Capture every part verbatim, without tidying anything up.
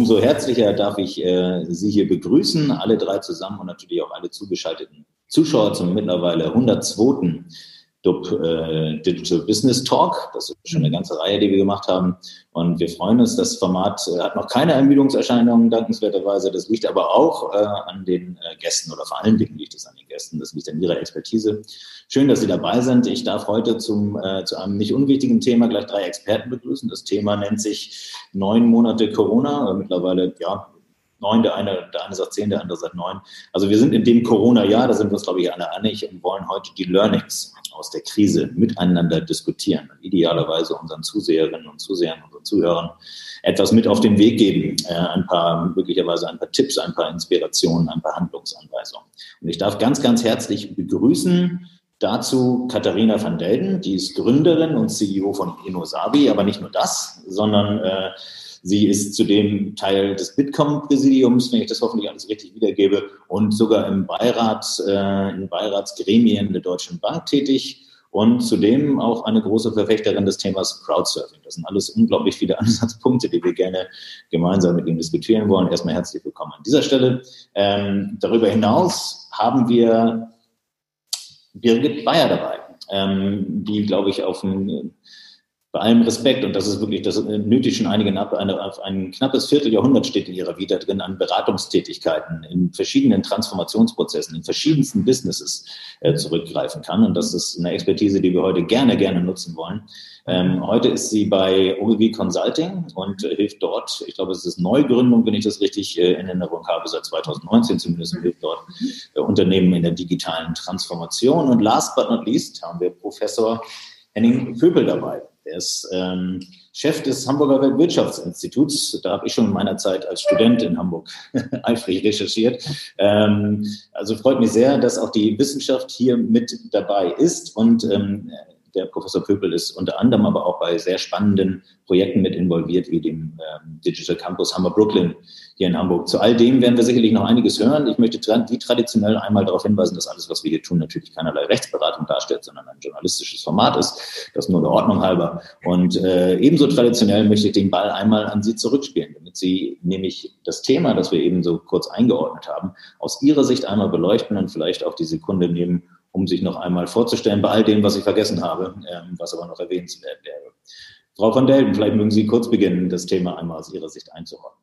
umso herzlicher darf ich äh, Sie hier begrüßen, alle drei zusammen und natürlich auch alle zugeschalteten Zuschauer zum mittlerweile hundertzweiten D U B äh, Digital Business Talk. Das ist schon eine ganze Reihe, die wir gemacht haben. Und wir freuen uns, das Format äh, hat noch keine Ermüdungserscheinungen, dankenswerterweise. Das liegt aber auch äh, an den äh, Gästen oder vor allen Dingen liegt es an den Gästen. Das liegt an ihrer Expertise. Schön, dass Sie dabei sind. Ich darf heute zum, äh, zu einem nicht unwichtigen Thema gleich drei Experten begrüßen. Das Thema nennt sich neun Monate Corona. Äh, mittlerweile, ja, neun, der eine, der eine sagt zehn, der andere sagt neun. Also wir sind in dem Corona-Jahr, da sind wir uns, glaube ich, alle einig und wollen heute die Learnings aus der Krise miteinander diskutieren und idealerweise unseren Zuseherinnen und Zusehern, unseren Zuhörern etwas mit auf den Weg geben, äh, ein paar, möglicherweise ein paar Tipps, ein paar Inspirationen, ein paar Handlungsanweisungen. Und ich darf ganz, ganz herzlich begrüßen dazu Katharina van Delden, die ist Gründerin und C E O von InnoSabi, aber nicht nur das, sondern äh, sie ist zudem Teil des Bitkom-Präsidiums, wenn ich das hoffentlich alles richtig wiedergebe, und sogar im Beirat, äh, in Beiratsgremien der Deutschen Bank tätig und zudem auch eine große Verfechterin des Themas Crowdsurfing. Das sind alles unglaublich viele Ansatzpunkte, die wir gerne gemeinsam mit Ihnen diskutieren wollen. Erstmal herzlich willkommen an dieser Stelle. Ähm, darüber hinaus haben wir Birgit Beyer dabei, ähm, die, glaube ich, auf ein bei allem Respekt, und das ist wirklich, das nötigt schon einigen ab, eine, auf ein knappes Vierteljahrhundert steht in ihrer Vita drin an Beratungstätigkeiten in verschiedenen Transformationsprozessen, in verschiedensten Businesses äh, zurückgreifen kann. Und das ist eine Expertise, die wir heute gerne, gerne nutzen wollen. Ähm, heute ist sie bei Ogilvy Consulting und äh, hilft dort, ich glaube, es ist Neugründung, wenn ich das richtig äh, in Erinnerung habe, seit zweitausendneunzehn zumindest, und hilft dort äh, Unternehmen in der digitalen Transformation. Und last but not least haben wir Professor Henning Vöpel dabei. Er ist ähm, Chef des Hamburger Weltwirtschaftsinstituts. Da habe ich schon in meiner Zeit als Student in Hamburg eifrig recherchiert. Ähm, also freut mich sehr, dass auch die Wissenschaft hier mit dabei ist. Und ähm, der Professor Vöpel ist unter anderem aber auch bei sehr spannenden Projekten mit involviert, wie dem ähm, Digital Campus Hamburg-Brooklyn hier in Hamburg. Zu all dem werden wir sicherlich noch einiges hören. Ich möchte wie traditionell einmal darauf hinweisen, dass alles, was wir hier tun, natürlich keinerlei Rechtsberatung darstellt, sondern ein journalistisches Format ist. Das nur der Ordnung halber. Und äh, ebenso traditionell möchte ich den Ball einmal an Sie zurückspielen, damit Sie nämlich das Thema, das wir eben so kurz eingeordnet haben, aus Ihrer Sicht einmal beleuchten und vielleicht auch die Sekunde nehmen, um sich noch einmal vorzustellen, bei all dem, was ich vergessen habe, ähm, was aber noch erwähnenswert wäre. Frau van Delden, vielleicht mögen Sie kurz beginnen, das Thema einmal aus Ihrer Sicht einzuordnen.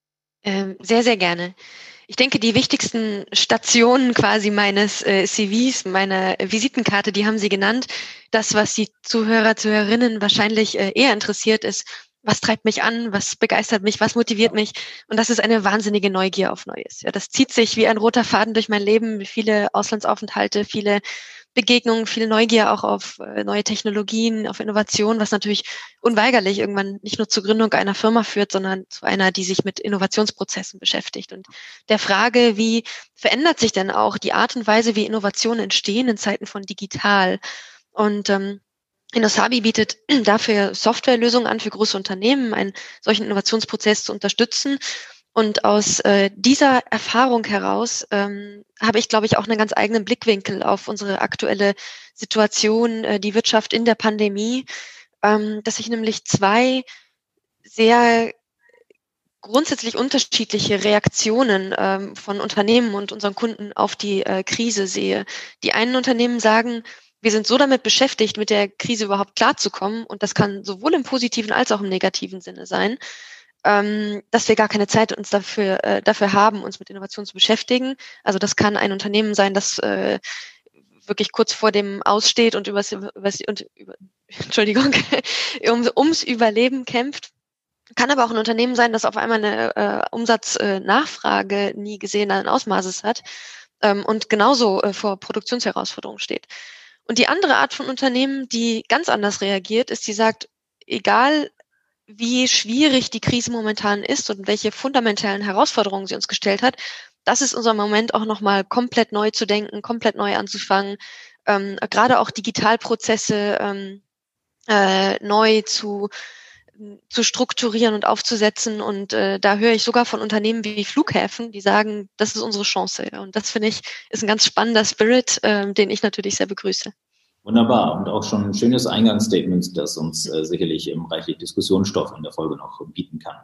Ähm, sehr, sehr gerne. Ich denke, die wichtigsten Stationen quasi meines äh, C Vs, meiner Visitenkarte, die haben Sie genannt. Das, was die Zuhörer, Zuhörerinnen wahrscheinlich äh, eher interessiert, ist, was treibt mich an, was begeistert mich, was motiviert mich? Und das ist eine wahnsinnige Neugier auf Neues. Ja, das zieht sich wie ein roter Faden durch mein Leben, viele Auslandsaufenthalte, viele Begegnungen, viel Neugier auch auf äh, neue Technologien, auf Innovation, was natürlich unweigerlich irgendwann nicht nur zur Gründung einer Firma führt, sondern zu einer, die sich mit Innovationsprozessen beschäftigt. Und der Frage, wie verändert sich denn auch die Art und Weise, wie Innovationen entstehen in Zeiten von digital? Und ähm, InnoSabi bietet dafür Softwarelösungen an für große Unternehmen, einen solchen Innovationsprozess zu unterstützen. Und aus äh, dieser Erfahrung heraus ähm, habe ich, glaube ich, auch einen ganz eigenen Blickwinkel auf unsere aktuelle Situation, äh, die Wirtschaft in der Pandemie, ähm, dass ich nämlich zwei sehr grundsätzlich unterschiedliche Reaktionen ähm, von Unternehmen und unseren Kunden auf die äh, Krise sehe. Die einen Unternehmen sagen, wir sind so damit beschäftigt, mit der Krise überhaupt klarzukommen, und das kann sowohl im positiven als auch im negativen Sinne sein, ähm, dass wir gar keine Zeit uns dafür äh, dafür haben, uns mit Innovation zu beschäftigen. Also das kann ein Unternehmen sein, das äh, wirklich kurz vor dem Aussteht und übers, übers und über, Entschuldigung, um, ums Überleben kämpft. Kann aber auch ein Unternehmen sein, das auf einmal eine äh, Umsatznachfrage äh, nie gesehenen Ausmaßes hat ähm, und genauso äh, vor Produktionsherausforderungen steht. Und die andere Art von Unternehmen, die ganz anders reagiert, ist, die sagt, egal wie schwierig die Krise momentan ist und welche fundamentalen Herausforderungen sie uns gestellt hat, das ist unser Moment, auch nochmal komplett neu zu denken, komplett neu anzufangen, ähm, gerade auch Digitalprozesse ähm, äh, neu zu zu strukturieren und aufzusetzen. Und äh, da höre ich sogar von Unternehmen wie Flughäfen, die sagen, das ist unsere Chance. Ja. Und das, finde ich, ist ein ganz spannender Spirit, äh, den ich natürlich sehr begrüße. Wunderbar. Und auch schon ein schönes Eingangsstatement, das uns äh, sicherlich im reichlich Diskussionsstoff in der Folge noch bieten kann.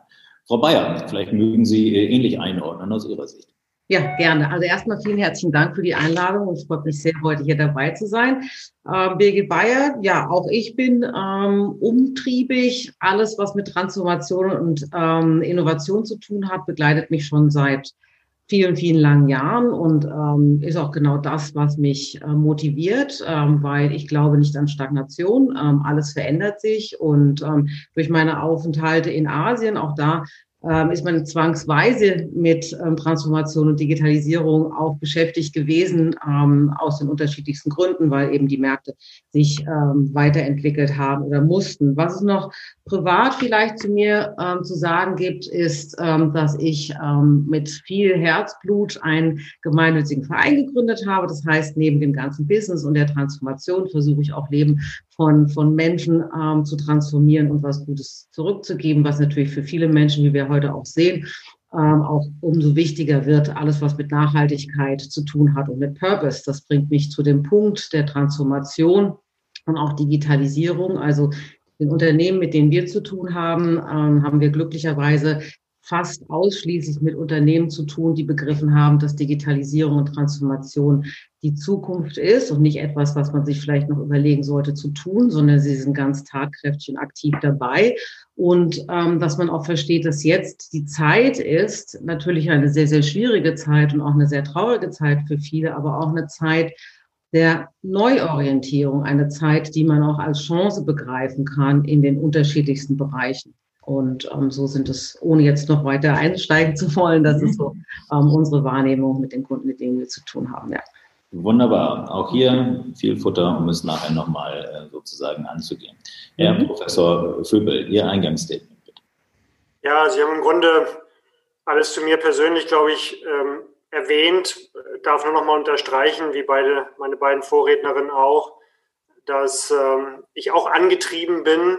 Frau Bayer, vielleicht mögen Sie ähnlich einordnen aus Ihrer Sicht. Ja, gerne. Also erstmal vielen herzlichen Dank für die Einladung und es freut mich sehr, heute hier dabei zu sein. Ähm, Birgit Bayer, ja, auch ich bin ähm, umtriebig. Alles, was mit Transformation und ähm, Innovation zu tun hat, begleitet mich schon seit vielen, vielen langen Jahren und ähm, ist auch genau das, was mich äh, motiviert, ähm, weil ich glaube nicht an Stagnation. Ähm, alles verändert sich und ähm, durch meine Aufenthalte in Asien, auch da ähm, ist man zwangsweise mit ähm, Transformation und Digitalisierung auch beschäftigt gewesen, ähm, aus den unterschiedlichsten Gründen, weil eben die Märkte sich ähm, weiterentwickelt haben oder mussten. Was es noch privat vielleicht zu mir ähm, zu sagen gibt, ist, ähm, dass ich ähm, mit viel Herzblut einen gemeinnützigen Verein gegründet habe. Das heißt, neben dem ganzen Business und der Transformation versuche ich auch Leben von, von Menschen ähm, zu transformieren und was Gutes zurückzugeben, was natürlich für viele Menschen, wie wir heute auch sehen, ähm, auch umso wichtiger wird, alles, was mit Nachhaltigkeit zu tun hat und mit Purpose. Das bringt mich zu dem Punkt der Transformation und auch Digitalisierung. Also den Unternehmen, mit denen wir zu tun haben, ähm, haben wir glücklicherweise fast ausschließlich mit Unternehmen zu tun, die begriffen haben, dass Digitalisierung und Transformation die Zukunft ist und nicht etwas, was man sich vielleicht noch überlegen sollte zu tun, sondern sie sind ganz tatkräftig und aktiv dabei. Und ähm, dass man auch versteht, dass jetzt die Zeit ist, natürlich eine sehr, sehr schwierige Zeit und auch eine sehr traurige Zeit für viele, aber auch eine Zeit der Neuorientierung, eine Zeit, die man auch als Chance begreifen kann in den unterschiedlichsten Bereichen. Und ähm, so sind es, ohne jetzt noch weiter einsteigen zu wollen, das ist so ähm, unsere Wahrnehmung mit den Kunden, mit denen wir zu tun haben. Ja. Wunderbar. Auch hier viel Futter, um es nachher nochmal äh, sozusagen anzugehen. Herr mhm. Professor Vöbel, Ihr Eingangsstatement bitte. Ja, Sie haben im Grunde alles zu mir persönlich, glaube ich, ähm, erwähnt. Ich darf nur noch mal unterstreichen, wie beide, meine beiden Vorrednerinnen auch, dass ähm, ich auch angetrieben bin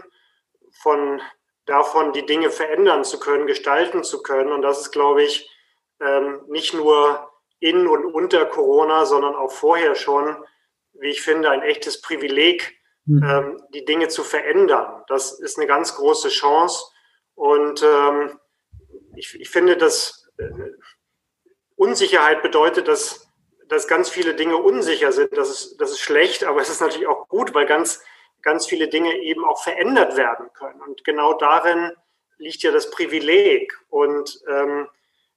von davon, die Dinge verändern zu können, gestalten zu können. Und das ist, glaube ich, ähm, nicht nur in und unter Corona, sondern auch vorher schon, wie ich finde, ein echtes Privileg, mhm. ähm, die Dinge zu verändern. Das ist eine ganz große Chance. Und ähm, ich, ich finde, dass äh, Unsicherheit bedeutet, dass, dass ganz viele Dinge unsicher sind. Das ist, das ist schlecht, aber es ist natürlich auch gut, weil ganz ganz viele Dinge eben auch verändert werden können. Und genau darin liegt ja das Privileg. Und, ähm,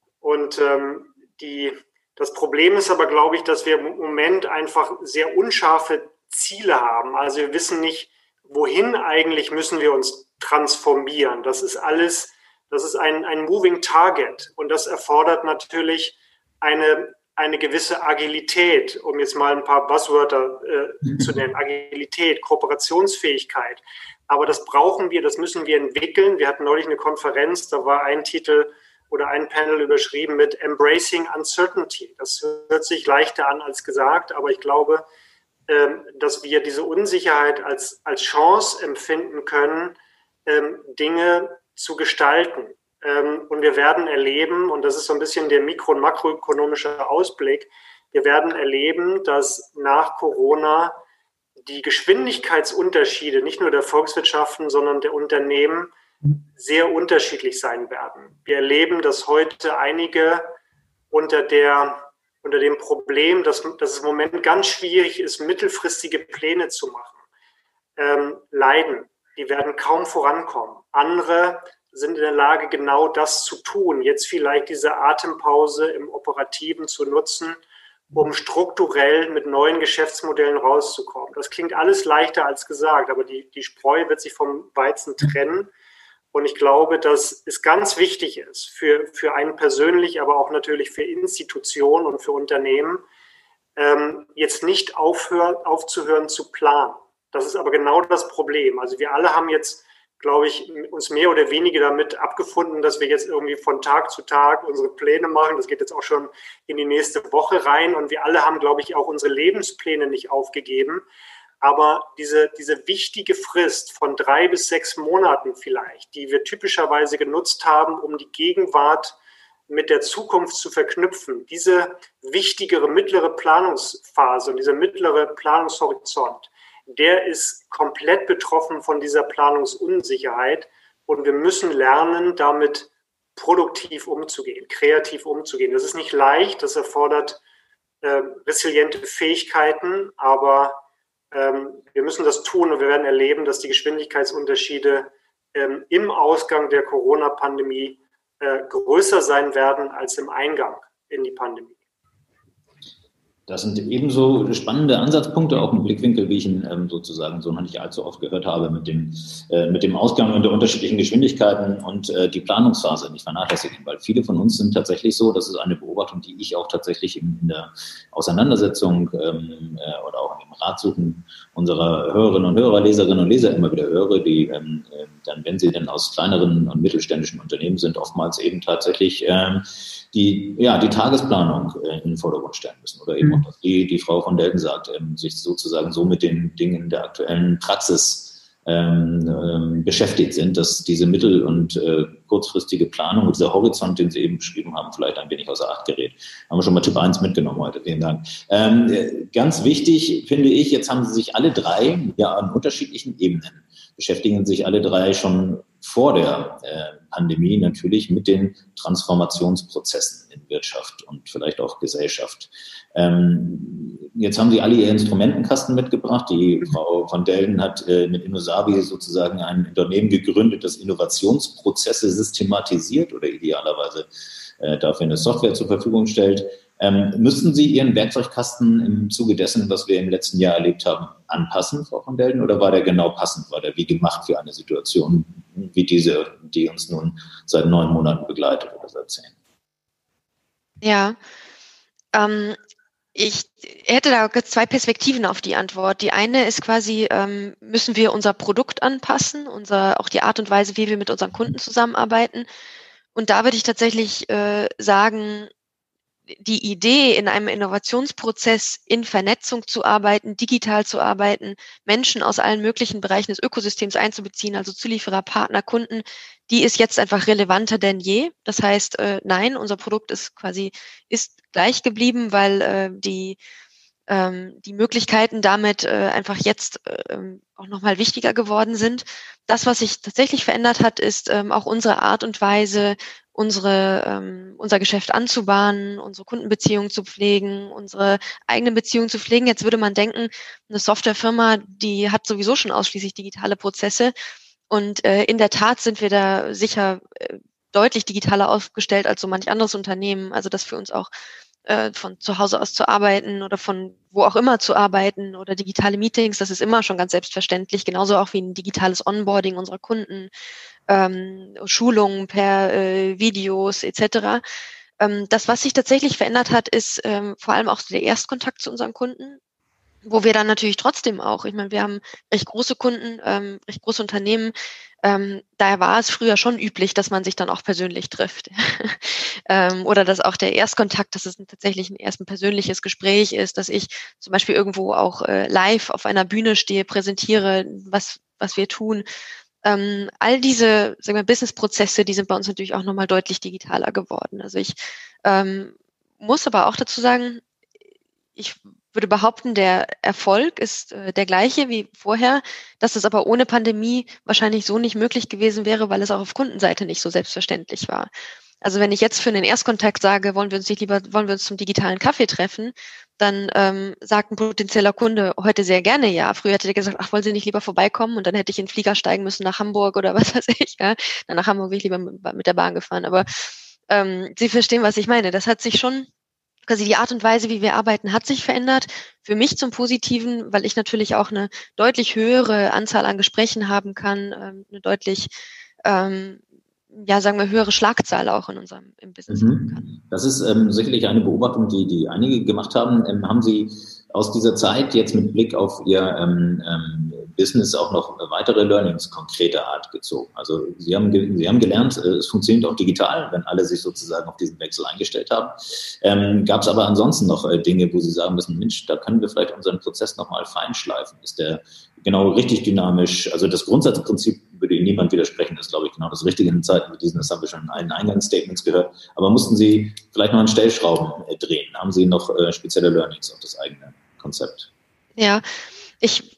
und ähm, die, das Problem ist aber, glaube ich, dass wir im Moment einfach sehr unscharfe Ziele haben. Also wir wissen nicht, wohin eigentlich müssen wir uns transformieren. Das ist alles, das ist ein, ein Moving Target. Und das erfordert natürlich eine eine gewisse Agilität, um jetzt mal ein paar Buzzwörter äh, zu nennen, Agilität, Kooperationsfähigkeit. Aber das brauchen wir, das müssen wir entwickeln. Wir hatten neulich eine Konferenz, da war ein Titel oder ein Panel überschrieben mit Embracing Uncertainty. Das hört sich leichter an als gesagt, aber ich glaube, ähm, dass wir diese Unsicherheit als, als Chance empfinden können, ähm, Dinge zu gestalten. Und wir werden erleben, und das ist so ein bisschen der mikro- und makroökonomische Ausblick, wir werden erleben, dass nach Corona die Geschwindigkeitsunterschiede nicht nur der Volkswirtschaften, sondern der Unternehmen sehr unterschiedlich sein werden. Wir erleben, dass heute einige unter, der, unter dem Problem, dass, dass es im Moment ganz schwierig ist, mittelfristige Pläne zu machen, ähm, leiden. Die werden kaum vorankommen. Andere sind in der Lage, genau das zu tun. Jetzt vielleicht diese Atempause im Operativen zu nutzen, um strukturell mit neuen Geschäftsmodellen rauszukommen. Das klingt alles leichter als gesagt, aber die, die Spreu wird sich vom Weizen trennen. Und ich glaube, dass es ganz wichtig ist für, für einen persönlich, aber auch natürlich für Institutionen und für Unternehmen, ähm, jetzt nicht aufhören, aufzuhören zu planen. Das ist aber genau das Problem. Also wir alle haben jetzt, glaube ich, uns mehr oder weniger damit abgefunden, dass wir jetzt irgendwie von Tag zu Tag unsere Pläne machen. Das geht jetzt auch schon in die nächste Woche rein. Und wir alle haben, glaube ich, auch unsere Lebenspläne nicht aufgegeben. Aber diese, diese wichtige Frist von drei bis sechs Monaten vielleicht, die wir typischerweise genutzt haben, um die Gegenwart mit der Zukunft zu verknüpfen, diese wichtigere mittlere Planungsphase und dieser mittlere Planungshorizont, der ist komplett betroffen von dieser Planungsunsicherheit und wir müssen lernen, damit produktiv umzugehen, kreativ umzugehen. Das ist nicht leicht, das erfordert äh, resiliente Fähigkeiten, aber ähm, wir müssen das tun und wir werden erleben, dass die Geschwindigkeitsunterschiede ähm, im Ausgang der Corona-Pandemie äh, größer sein werden als im Eingang in die Pandemie. Das sind ebenso spannende Ansatzpunkte, auch ein Blickwinkel, wie ich ihn ähm, sozusagen so noch nicht allzu oft gehört habe, mit dem, äh, mit dem Ausgang und der unterschiedlichen Geschwindigkeiten und äh, die Planungsphase nicht vernachlässigen. Weil viele von uns sind tatsächlich so, das ist eine Beobachtung, die ich auch tatsächlich in, in der Auseinandersetzung ähm, äh, oder auch im Ratsuchen unserer Hörerinnen und Hörer, Leserinnen und Leser immer wieder höre, die ähm, äh, dann, wenn sie dann aus kleineren und mittelständischen Unternehmen sind, oftmals eben tatsächlich ähm, die, ja, die Tagesplanung äh, in den Vordergrund stellen müssen oder eben auch, dass die, die Frau von Delden sagt, ähm, sich sozusagen so mit den Dingen der aktuellen Praxis ähm, ähm, beschäftigt sind, dass diese mittel- und äh, kurzfristige Planung und dieser Horizont, den Sie eben beschrieben haben, vielleicht ein wenig außer Acht gerät. Haben wir schon mal Tipp eins mitgenommen heute. Vielen Dank. Ähm, äh, ganz wichtig finde ich, jetzt haben Sie sich alle drei ja an unterschiedlichen Ebenen beschäftigen sich alle drei schon vor der äh, Pandemie natürlich mit den Transformationsprozessen in Wirtschaft und vielleicht auch Gesellschaft. Ähm, jetzt haben Sie alle Ihr Instrumentenkasten mitgebracht. Die Frau von Delden hat äh, mit Innosabi sozusagen ein Unternehmen gegründet, das Innovationsprozesse systematisiert oder idealerweise äh, dafür eine Software zur Verfügung stellt. Ähm, müssten Sie Ihren Werkzeugkasten im Zuge dessen, was wir im letzten Jahr erlebt haben, anpassen, Frau von Delden, oder war der genau passend? War der wie gemacht für eine Situation wie diese, die uns nun seit neun Monaten begleitet oder seit zehn? Ja, ähm, ich hätte da zwei Perspektiven auf die Antwort. Die eine ist quasi, ähm, müssen wir unser Produkt anpassen, unser, auch die Art und Weise, wie wir mit unseren Kunden zusammenarbeiten. Und da würde ich tatsächlich äh, sagen, die Idee, in einem Innovationsprozess in Vernetzung zu arbeiten, digital zu arbeiten, Menschen aus allen möglichen Bereichen des Ökosystems einzubeziehen, also Zulieferer, Partner, Kunden, die ist jetzt einfach relevanter denn je. Das heißt, äh, nein, unser Produkt ist quasi ist gleich geblieben, weil äh, die ähm, die Möglichkeiten damit äh, einfach jetzt äh, auch nochmal wichtiger geworden sind. Das, was sich tatsächlich verändert hat, ist ähm, auch unsere Art und Weise, unsere, ähm, unser Geschäft anzubahnen, unsere Kundenbeziehungen zu pflegen, unsere eigene Beziehung zu pflegen. Jetzt würde man denken, eine Softwarefirma, die hat sowieso schon ausschließlich digitale Prozesse. Und äh, in der Tat sind wir da sicher äh, deutlich digitaler aufgestellt als so manch anderes Unternehmen. Also das für uns auch äh, von zu Hause aus zu arbeiten oder von wo auch immer zu arbeiten oder digitale Meetings, das ist immer schon ganz selbstverständlich, genauso auch wie ein digitales Onboarding unserer Kunden. Ähm, Schulungen per äh, Videos et cetera. Ähm, das, was sich tatsächlich verändert hat, ist ähm, vor allem auch der Erstkontakt zu unseren Kunden, wo wir dann natürlich trotzdem auch, ich meine, wir haben recht große Kunden, ähm, recht große Unternehmen, ähm, daher war es früher schon üblich, dass man sich dann auch persönlich trifft. ähm, oder dass auch der Erstkontakt, dass es tatsächlich ein erst ein persönliches Gespräch ist, dass ich zum Beispiel irgendwo auch äh, live auf einer Bühne stehe, präsentiere, was, was wir tun. Ähm, all diese, sagen wir, Business-Prozesse, die sind bei uns natürlich auch nochmal deutlich digitaler geworden. Also ich ähm, muss aber auch dazu sagen, ich würde behaupten, der Erfolg ist äh, der gleiche wie vorher, dass es aber ohne Pandemie wahrscheinlich so nicht möglich gewesen wäre, weil es auch auf Kundenseite nicht so selbstverständlich war. Also wenn ich jetzt für den Erstkontakt sage, wollen wir uns nicht lieber, wollen wir uns zum digitalen Kaffee treffen, dann ähm, sagt ein potenzieller Kunde heute sehr gerne ja. Früher hätte er gesagt, ach, wollen Sie nicht lieber vorbeikommen? Und dann hätte ich in den Flieger steigen müssen nach Hamburg oder was weiß ich. Ja? Dann nach Hamburg bin ich lieber mit, mit der Bahn gefahren. Aber ähm, Sie verstehen, was ich meine. Das hat sich schon, quasi die Art und Weise, wie wir arbeiten, hat sich verändert. Für mich zum Positiven, weil ich natürlich auch eine deutlich höhere Anzahl an Gesprächen haben kann, ähm, eine deutlich ähm, ja, sagen wir, höhere Schlagzahl auch in unserem im Business haben kann. Das ist ähm, sicherlich eine Beobachtung, die, die einige gemacht haben. Ähm, haben Sie aus dieser Zeit jetzt mit Blick auf Ihr ähm, ähm, Business auch noch weitere Learnings konkreter Art gezogen? Also Sie haben, Sie haben gelernt, äh, es funktioniert auch digital, wenn alle sich sozusagen auf diesen Wechsel eingestellt haben. Ähm, Gab es aber ansonsten noch äh, Dinge, wo Sie sagen müssen, Mensch, da können wir vielleicht unseren Prozess nochmal feinschleifen? Ist der genau richtig dynamisch? Also das Grundsatzprinzip würde Ihnen niemand widersprechen, ist, glaube ich, genau das Richtige in Zeiten wie diesen. Das haben wir schon in allen Eingangsstatements gehört. Aber mussten Sie vielleicht noch an Stellschrauben äh, drehen? Haben Sie noch äh, spezielle Learnings auf das eigene Konzept? Ja, ich,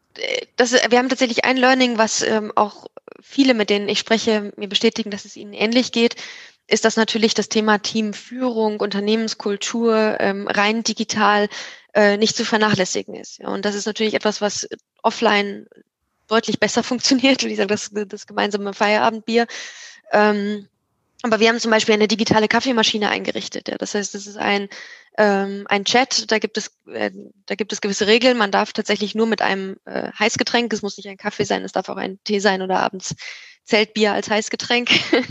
das, wir haben tatsächlich ein Learning, was ähm, auch viele, mit denen ich spreche, mir bestätigen, dass es ihnen ähnlich geht. ist das natürlich das Thema Teamführung, Unternehmenskultur, ähm, rein digital äh, nicht zu vernachlässigen ist. Ja, und das ist natürlich etwas, was offline deutlich besser funktioniert, wie gesagt, das, das gemeinsame Feierabendbier. Ähm, aber wir haben zum Beispiel eine digitale Kaffeemaschine eingerichtet. Ja. Das heißt, es ist ein, ähm, ein Chat, da gibt es, äh, da gibt es gewisse Regeln. Man darf tatsächlich nur mit einem äh, Heißgetränk, es muss nicht ein Kaffee sein, es darf auch ein Tee sein oder abends Zeltbier als Heißgetränk.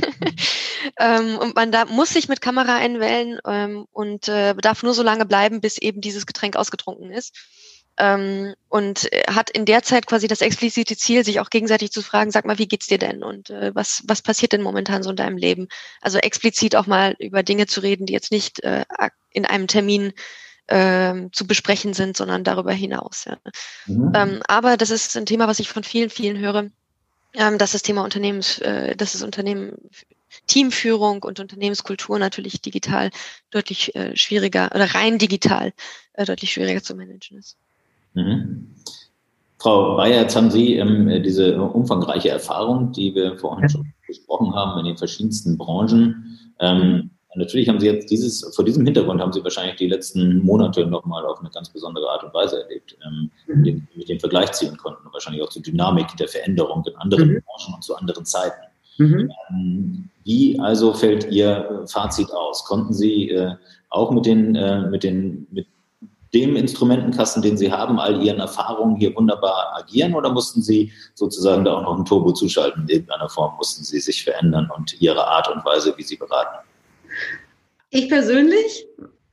ähm, und man da muss sich mit Kamera einwählen ähm, und äh, darf nur so lange bleiben, bis eben dieses Getränk ausgetrunken ist. Ähm, und hat in der Zeit quasi das explizite Ziel, sich auch gegenseitig zu fragen, sag mal, wie geht's dir denn und äh, was was passiert denn momentan so in deinem Leben? Also explizit auch mal über Dinge zu reden, die jetzt nicht äh, in einem Termin äh, zu besprechen sind, sondern darüber hinaus. Ja. Mhm. Ähm, aber das ist ein Thema, was ich von vielen, vielen höre, ähm, dass das Thema Unternehmens, äh, dass das Unternehmen Teamführung und Unternehmenskultur natürlich digital deutlich äh, schwieriger oder rein digital äh, deutlich schwieriger zu managen ist. Mhm. Frau Beyer, jetzt haben Sie ähm, diese umfangreiche Erfahrung, die wir vorhin schon besprochen haben, in den verschiedensten Branchen. Ähm, natürlich haben Sie jetzt dieses, vor diesem Hintergrund haben Sie wahrscheinlich die letzten Monate nochmal auf eine ganz besondere Art und Weise erlebt, ähm, mhm. mit, mit dem Vergleich ziehen konnten und wahrscheinlich auch zur Dynamik der Veränderung in anderen mhm. Branchen und zu anderen Zeiten. Mhm. Ähm, wie also fällt Ihr Fazit aus? Konnten Sie äh, auch mit den, äh, mit den, mit dem Instrumentenkasten, den Sie haben, all Ihren Erfahrungen hier wunderbar agieren oder mussten Sie sozusagen da auch noch ein Turbo zuschalten? In irgendeiner Form mussten Sie sich verändern und Ihre Art und Weise, wie Sie beraten? Ich persönlich?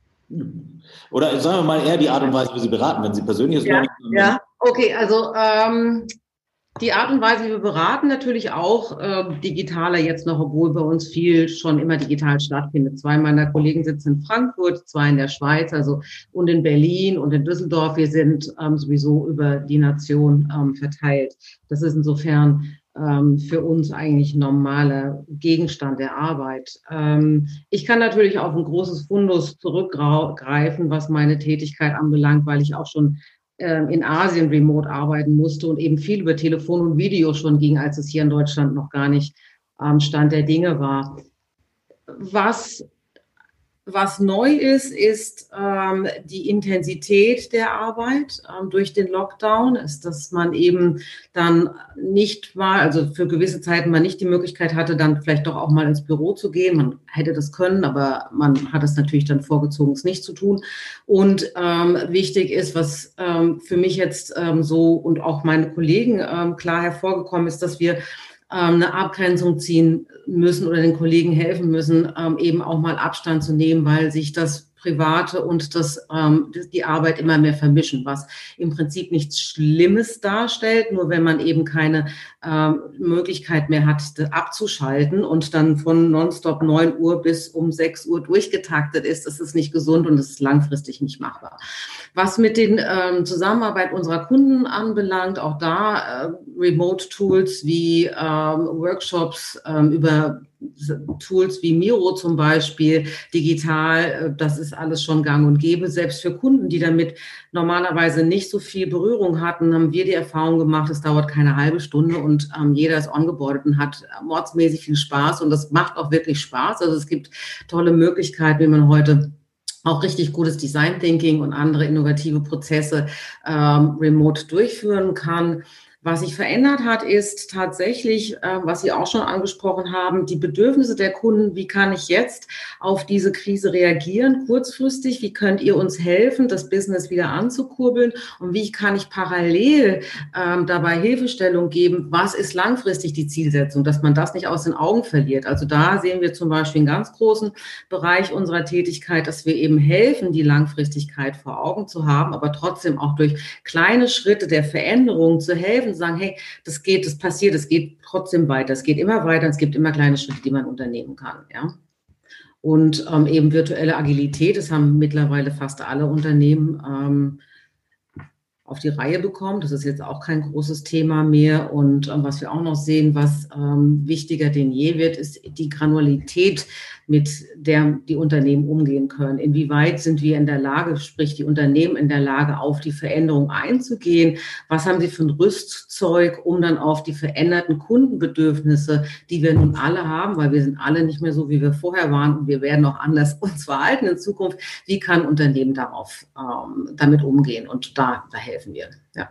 Oder sagen wir mal eher die Art und Weise, wie Sie beraten, wenn Sie persönlich... Ja, ja. Okay, also ähm, die Art und Weise, wie wir beraten, natürlich auch äh, digitaler jetzt noch, obwohl bei uns viel schon immer digital stattfindet. Zwei meiner Kollegen sitzen in Frankfurt, zwei in der Schweiz, also und in Berlin und in Düsseldorf. Wir sind ähm, sowieso über die Nation ähm, verteilt. Das ist insofern ähm, für uns eigentlich normaler Gegenstand der Arbeit. Ähm, ich kann natürlich auf ein großes Fundus zurückgreifen, was meine Tätigkeit anbelangt, weil ich auch schon in Asien remote arbeiten musste und eben viel über Telefon und Video schon ging, als es hier in Deutschland noch gar nicht am Stand der Dinge war. Was, was neu ist, ist ähm, die Intensität der Arbeit ähm, durch den Lockdown, ist, dass man eben dann nicht mal, also für gewisse Zeiten man nicht die Möglichkeit hatte, dann vielleicht doch auch mal ins Büro zu gehen. Man hätte das können, aber man hat es natürlich dann vorgezogen, es nicht zu tun. Und ähm, wichtig ist, was ähm, für mich jetzt ähm, so und auch meine Kollegen ähm, klar hervorgekommen ist, dass wir eine Abgrenzung ziehen müssen oder den Kollegen helfen müssen, ähm, eben auch mal Abstand zu nehmen, weil sich das Private und das, ähm, die Arbeit immer mehr vermischen, was im Prinzip nichts Schlimmes darstellt, nur wenn man eben keine ähm, Möglichkeit mehr hat, abzuschalten und dann von nonstop neun Uhr bis um sechs Uhr durchgetaktet ist, das ist nicht gesund und das ist langfristig nicht machbar. Was mit den ähm, Zusammenarbeit unserer Kunden anbelangt, auch da äh, Remote-Tools wie ähm, Workshops ähm, über Tools wie Miro zum Beispiel, digital, das ist alles schon gang und gäbe. Selbst für Kunden, die damit normalerweise nicht so viel Berührung hatten, haben wir die Erfahrung gemacht, es dauert keine halbe Stunde und ähm, jeder ist ongeboardet und hat mordsmäßig viel Spaß und das macht auch wirklich Spaß. Also es gibt tolle Möglichkeiten, wie man heute auch richtig gutes Design Thinking und andere innovative Prozesse ähm, remote durchführen kann. Was sich verändert hat, ist tatsächlich, äh, was Sie auch schon angesprochen haben, die Bedürfnisse der Kunden. Wie kann ich jetzt auf diese Krise reagieren, kurzfristig? Wie könnt ihr uns helfen, das Business wieder anzukurbeln? Und wie kann ich parallel ähm, dabei Hilfestellung geben? Was ist langfristig die Zielsetzung, dass man das nicht aus den Augen verliert? Also da sehen wir zum Beispiel einen ganz großen Bereich unserer Tätigkeit, dass wir eben helfen, die Langfristigkeit vor Augen zu haben, aber trotzdem auch durch kleine Schritte der Veränderung zu helfen, sagen, hey, das geht, das passiert, es geht trotzdem weiter, es geht immer weiter, es gibt immer kleine Schritte, die man unternehmen kann, ja. Und ähm, eben virtuelle Agilität, das haben mittlerweile fast alle Unternehmen ähm, auf die Reihe bekommt. Das ist jetzt auch kein großes Thema mehr. Und ähm, was wir auch noch sehen, was ähm, wichtiger denn je wird, ist die Granularität, mit der die Unternehmen umgehen können. Inwieweit sind wir in der Lage, sprich die Unternehmen in der Lage, auf die Veränderung einzugehen? Was haben sie für ein Rüstzeug, um dann auf die veränderten Kundenbedürfnisse, die wir nun alle haben, weil wir sind alle nicht mehr so, wie wir vorher waren und wir werden auch anders uns verhalten in Zukunft. Wie kann ein Unternehmen darauf ähm, damit umgehen? Und da, da helfen wir. Ja.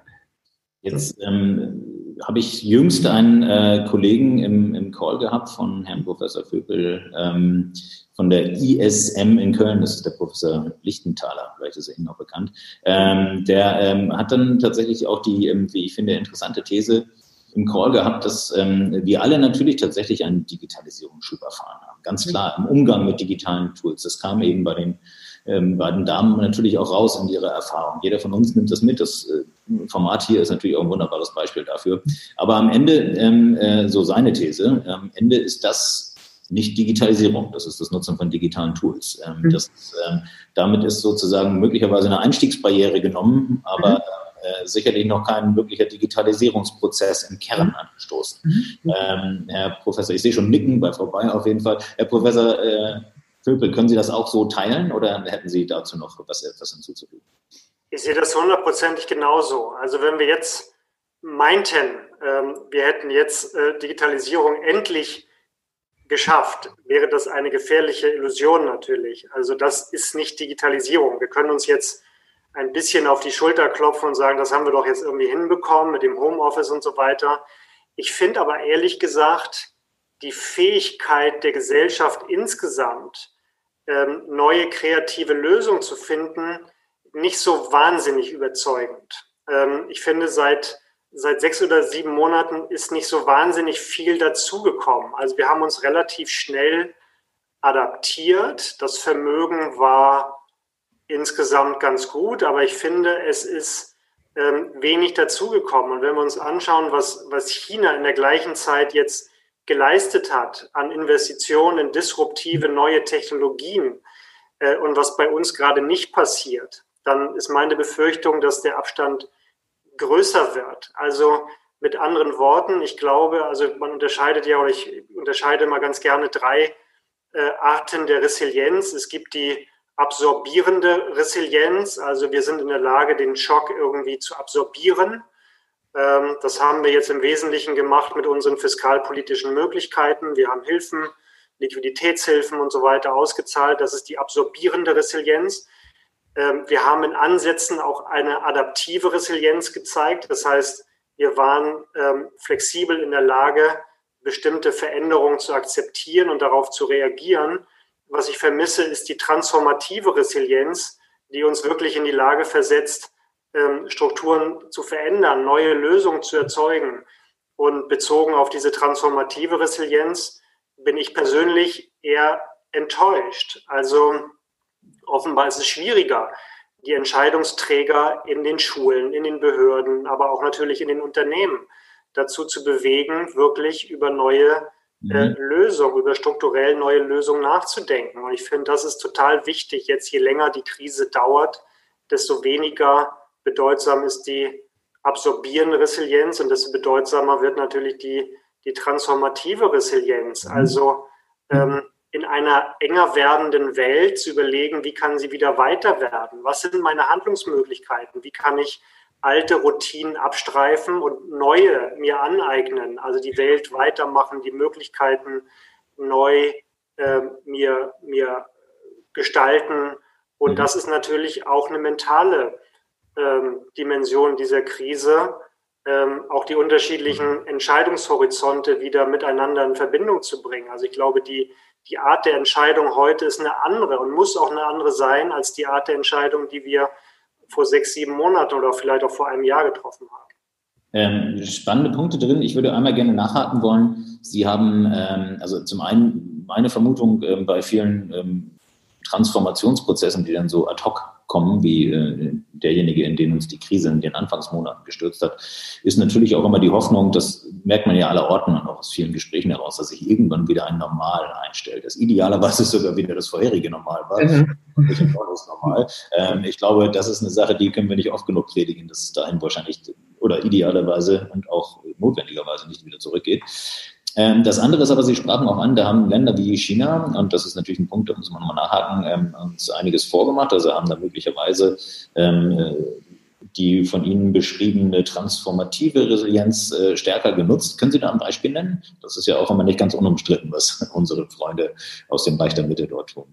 Jetzt ähm, habe ich jüngst einen äh, Kollegen im, im Call gehabt von Herrn Professor Vöpel ähm, von der I S M in Köln, das ist der Professor Lichtenthaler, vielleicht ist er Ihnen noch bekannt. Ähm, der ähm, hat dann tatsächlich auch die, ähm, wie ich finde, interessante These im Call gehabt, dass ähm, wir alle natürlich tatsächlich einen Digitalisierungsschub erfahren haben. Ganz klar, im Umgang mit digitalen Tools. Das kam eben bei den ähm, beiden Damen natürlich auch raus in ihrer Erfahrung. Jeder von uns nimmt das mit. Das äh, Format hier ist natürlich auch ein wunderbares Beispiel dafür. Aber am Ende, ähm, äh, so seine These, am Ende ist das nicht Digitalisierung, das ist das Nutzen von digitalen Tools. Ähm, mhm. das, ähm, damit ist sozusagen möglicherweise eine Einstiegsbarriere genommen, aber mhm. Äh, sicherlich noch kein wirklicher Digitalisierungsprozess im Kern angestoßen. Mhm. Ähm, Herr Professor, ich sehe schon Nicken bei Frau Bayer auf jeden Fall. Herr Professor äh, Vöpel, können Sie das auch so teilen oder hätten Sie dazu noch was, etwas hinzuzufügen? Ich sehe das hundertprozentig genauso. Also wenn wir jetzt meinten, ähm, wir hätten jetzt äh, Digitalisierung endlich geschafft, wäre das eine gefährliche Illusion natürlich. Also das ist nicht Digitalisierung. Wir können uns jetzt ein bisschen auf die Schulter klopfen und sagen, das haben wir doch jetzt irgendwie hinbekommen mit dem Homeoffice und so weiter. Ich finde aber ehrlich gesagt, die Fähigkeit der Gesellschaft insgesamt, ähm, neue kreative Lösungen zu finden, nicht so wahnsinnig überzeugend. Ähm, ich finde, seit, seit sechs oder sieben Monaten ist nicht so wahnsinnig viel dazugekommen. Also wir haben uns relativ schnell adaptiert. Das Vermögen war insgesamt ganz gut, aber ich finde, es ist ähm, wenig dazugekommen. Und wenn wir uns anschauen, was, was China in der gleichen Zeit jetzt geleistet hat an Investitionen in disruptive neue Technologien äh, und was bei uns gerade nicht passiert, dann ist meine Befürchtung, dass der Abstand größer wird. Also mit anderen Worten, ich glaube, also man unterscheidet ja, oder ich unterscheide mal ganz gerne drei äh, Arten der Resilienz. Es gibt die absorbierende Resilienz, also wir sind in der Lage, den Schock irgendwie zu absorbieren. Das haben wir jetzt im Wesentlichen gemacht mit unseren fiskalpolitischen Möglichkeiten. Wir haben Hilfen, Liquiditätshilfen und so weiter ausgezahlt. Das ist die absorbierende Resilienz. Wir haben in Ansätzen auch eine adaptive Resilienz gezeigt. Das heißt, wir waren flexibel in der Lage, bestimmte Veränderungen zu akzeptieren und darauf zu reagieren. Was ich vermisse, ist die transformative Resilienz, die uns wirklich in die Lage versetzt, Strukturen zu verändern, neue Lösungen zu erzeugen. Und bezogen auf diese transformative Resilienz bin ich persönlich eher enttäuscht. Also offenbar ist es schwieriger, die Entscheidungsträger in den Schulen, in den Behörden, aber auch natürlich in den Unternehmen dazu zu bewegen, wirklich über neue Äh, Lösung, über strukturell neue Lösungen nachzudenken. Und ich finde, das ist total wichtig. Jetzt, je länger die Krise dauert, desto weniger bedeutsam ist die absorbierende Resilienz und desto bedeutsamer wird natürlich die, die transformative Resilienz. Also ähm, in einer enger werdenden Welt zu überlegen, wie kann sie wieder weiter werden? Was sind meine Handlungsmöglichkeiten? Wie kann ich alte Routinen abstreifen und neue mir aneignen, also die Welt weitermachen, die Möglichkeiten neu äh, mir, mir gestalten. Und mhm. das ist natürlich auch eine mentale ähm, Dimension dieser Krise, ähm, auch die unterschiedlichen mhm. Entscheidungshorizonte wieder miteinander in Verbindung zu bringen. Also ich glaube, die, die Art der Entscheidung heute ist eine andere und muss auch eine andere sein als die Art der Entscheidung, die wir vor sechs, sieben Monaten oder vielleicht auch vor einem Jahr getroffen haben. Ähm, spannende Punkte drin. Ich würde einmal gerne nachhaken wollen. Sie haben, ähm, also zum einen meine Vermutung ähm, bei vielen ähm, Transformationsprozessen, die dann so ad hoc kommen, wie äh, derjenige, in den uns die Krise in den Anfangsmonaten gestürzt hat, ist natürlich auch immer die Hoffnung, das merkt man ja aller Orten und auch aus vielen Gesprächen heraus, dass sich irgendwann wieder ein Normal einstellt. Das idealerweise sogar wieder das vorherige Normal war. Mhm. Nicht ein neues Normal. Ähm, ich glaube, das ist eine Sache, die können wir nicht oft genug predigen, dass es dahin wahrscheinlich oder idealerweise und auch notwendigerweise nicht wieder zurückgeht. Das andere ist aber, Sie sprachen auch an, da haben Länder wie China, und das ist natürlich ein Punkt, da muss man nochmal nachhaken, ähm, uns einiges vorgemacht. Also haben da möglicherweise ähm, die von Ihnen beschriebene transformative Resilienz äh, stärker genutzt. Können Sie da ein Beispiel nennen? Das ist ja auch immer nicht ganz unumstritten, was unsere Freunde aus dem Reich der Mitte dort tun.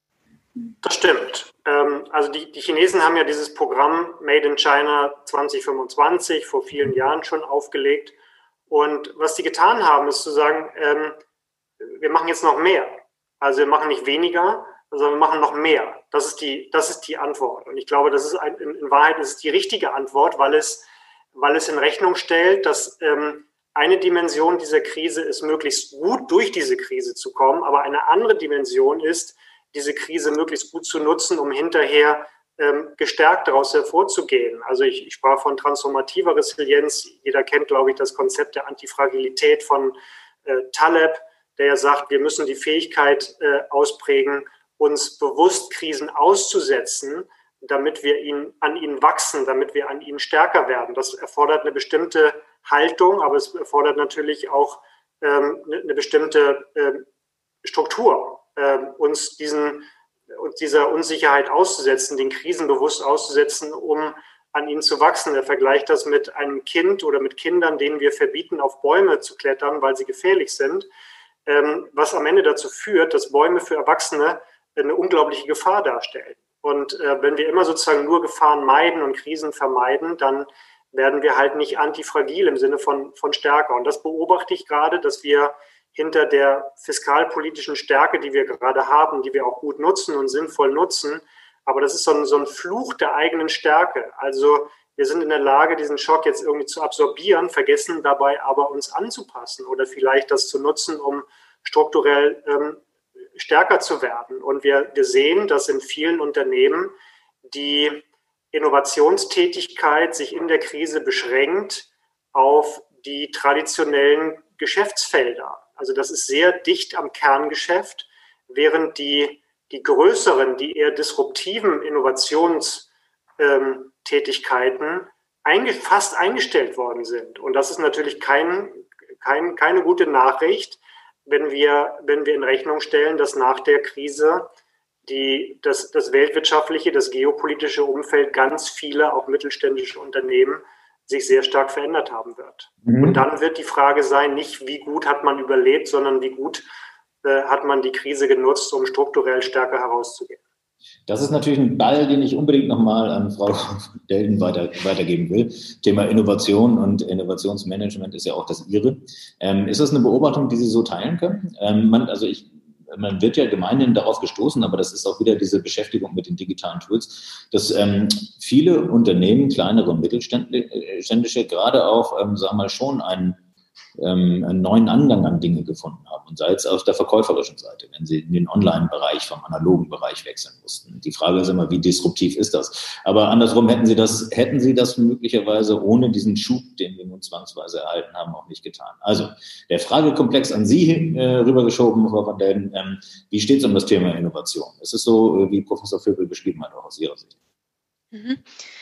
Das stimmt. Ähm, also die, die Chinesen haben ja dieses Programm Made in China zwanzig fünfundzwanzig vor vielen Jahren schon aufgelegt. Und was die getan haben, ist zu sagen, ähm, wir machen jetzt noch mehr. Also wir machen nicht weniger, sondern wir machen noch mehr. Das ist die, das ist die Antwort. Und ich glaube, das ist ein, in, in Wahrheit ist es die richtige Antwort, weil es, weil es in Rechnung stellt, dass ähm, eine Dimension dieser Krise ist, möglichst gut durch diese Krise zu kommen, aber eine andere Dimension ist, diese Krise möglichst gut zu nutzen, um hinterher ähm, gestärkt daraus hervorzugehen. Also ich, ich sprach von transformativer Resilienz. Jeder kennt, glaube ich, das Konzept der Antifragilität von äh, Taleb, der ja sagt, wir müssen die Fähigkeit äh, ausprägen, uns bewusst Krisen auszusetzen, damit wir ihn, an ihnen wachsen, damit wir an ihnen stärker werden. Das erfordert eine bestimmte Haltung, aber es erfordert natürlich auch ähm, eine, eine bestimmte ähm, Struktur, ähm, uns diesen uns dieser Unsicherheit auszusetzen, den Krisen bewusst auszusetzen, um an ihnen zu wachsen. Er vergleicht das mit einem Kind oder mit Kindern, denen wir verbieten, auf Bäume zu klettern, weil sie gefährlich sind, ähm, was am Ende dazu führt, dass Bäume für Erwachsene eine unglaubliche Gefahr darstellen. Und äh, wenn wir immer sozusagen nur Gefahren meiden und Krisen vermeiden, dann werden wir halt nicht antifragil im Sinne von, von stärker. Und das beobachte ich gerade, dass wir hinter der fiskalpolitischen Stärke, die wir gerade haben, die wir auch gut nutzen und sinnvoll nutzen. Aber das ist so ein, so ein Fluch der eigenen Stärke. Also wir sind in der Lage, diesen Schock jetzt irgendwie zu absorbieren, vergessen dabei aber uns anzupassen oder vielleicht das zu nutzen, um strukturell ähm, stärker zu werden. Und wir, wir sehen, dass in vielen Unternehmen die Innovationstätigkeit sich in der Krise beschränkt auf die traditionellen Geschäftsfelder. Also das ist sehr dicht am Kerngeschäft, während die, die größeren, die eher disruptiven Innovationstätigkeiten ähm, einge, fast eingestellt worden sind. Und das ist natürlich kein, kein, keine gute Nachricht, wenn wir, wenn wir in Rechnung stellen, dass nach der Krise die, das, das weltwirtschaftliche, das geopolitische Umfeld ganz viele, auch mittelständische Unternehmen sich sehr stark verändert haben wird. Mhm. Und dann wird die Frage sein, nicht wie gut hat man überlebt, sondern wie gut äh, hat man die Krise genutzt, um strukturell stärker herauszugehen. Das ist natürlich ein Ball, den ich unbedingt nochmal an Frau Delden weiter, weitergeben will. Thema Innovation und Innovationsmanagement ist ja auch das Ihre. Ähm, ist das eine Beobachtung, die Sie so teilen können? Ähm, man, also ich Man wird ja gemeinhin darauf gestoßen, aber das ist auch wieder diese Beschäftigung mit den digitalen Tools, dass ähm, viele Unternehmen, kleinere und mittelständische, gerade auch, ähm, sagen wir mal, schon einen, ähm, einen neuen Angang an Dinge gefunden haben. Und sei es auf der verkäuferischen Seite, wenn sie in den Online-Bereich vom analogen Bereich wechseln mussten. Die Frage ist immer, wie disruptiv ist das? Aber andersrum hätten sie das, hätten sie das möglicherweise ohne diesen Schub, den wir nun zwangsweise erhalten haben, auch nicht getan. Also der Fragekomplex an Sie äh, rübergeschoben, Frau van Delden. Ähm, wie steht es um das Thema Innovation? Es ist so, äh, wie Professor Vögel beschrieben hat, auch aus Ihrer Sicht. Mhm.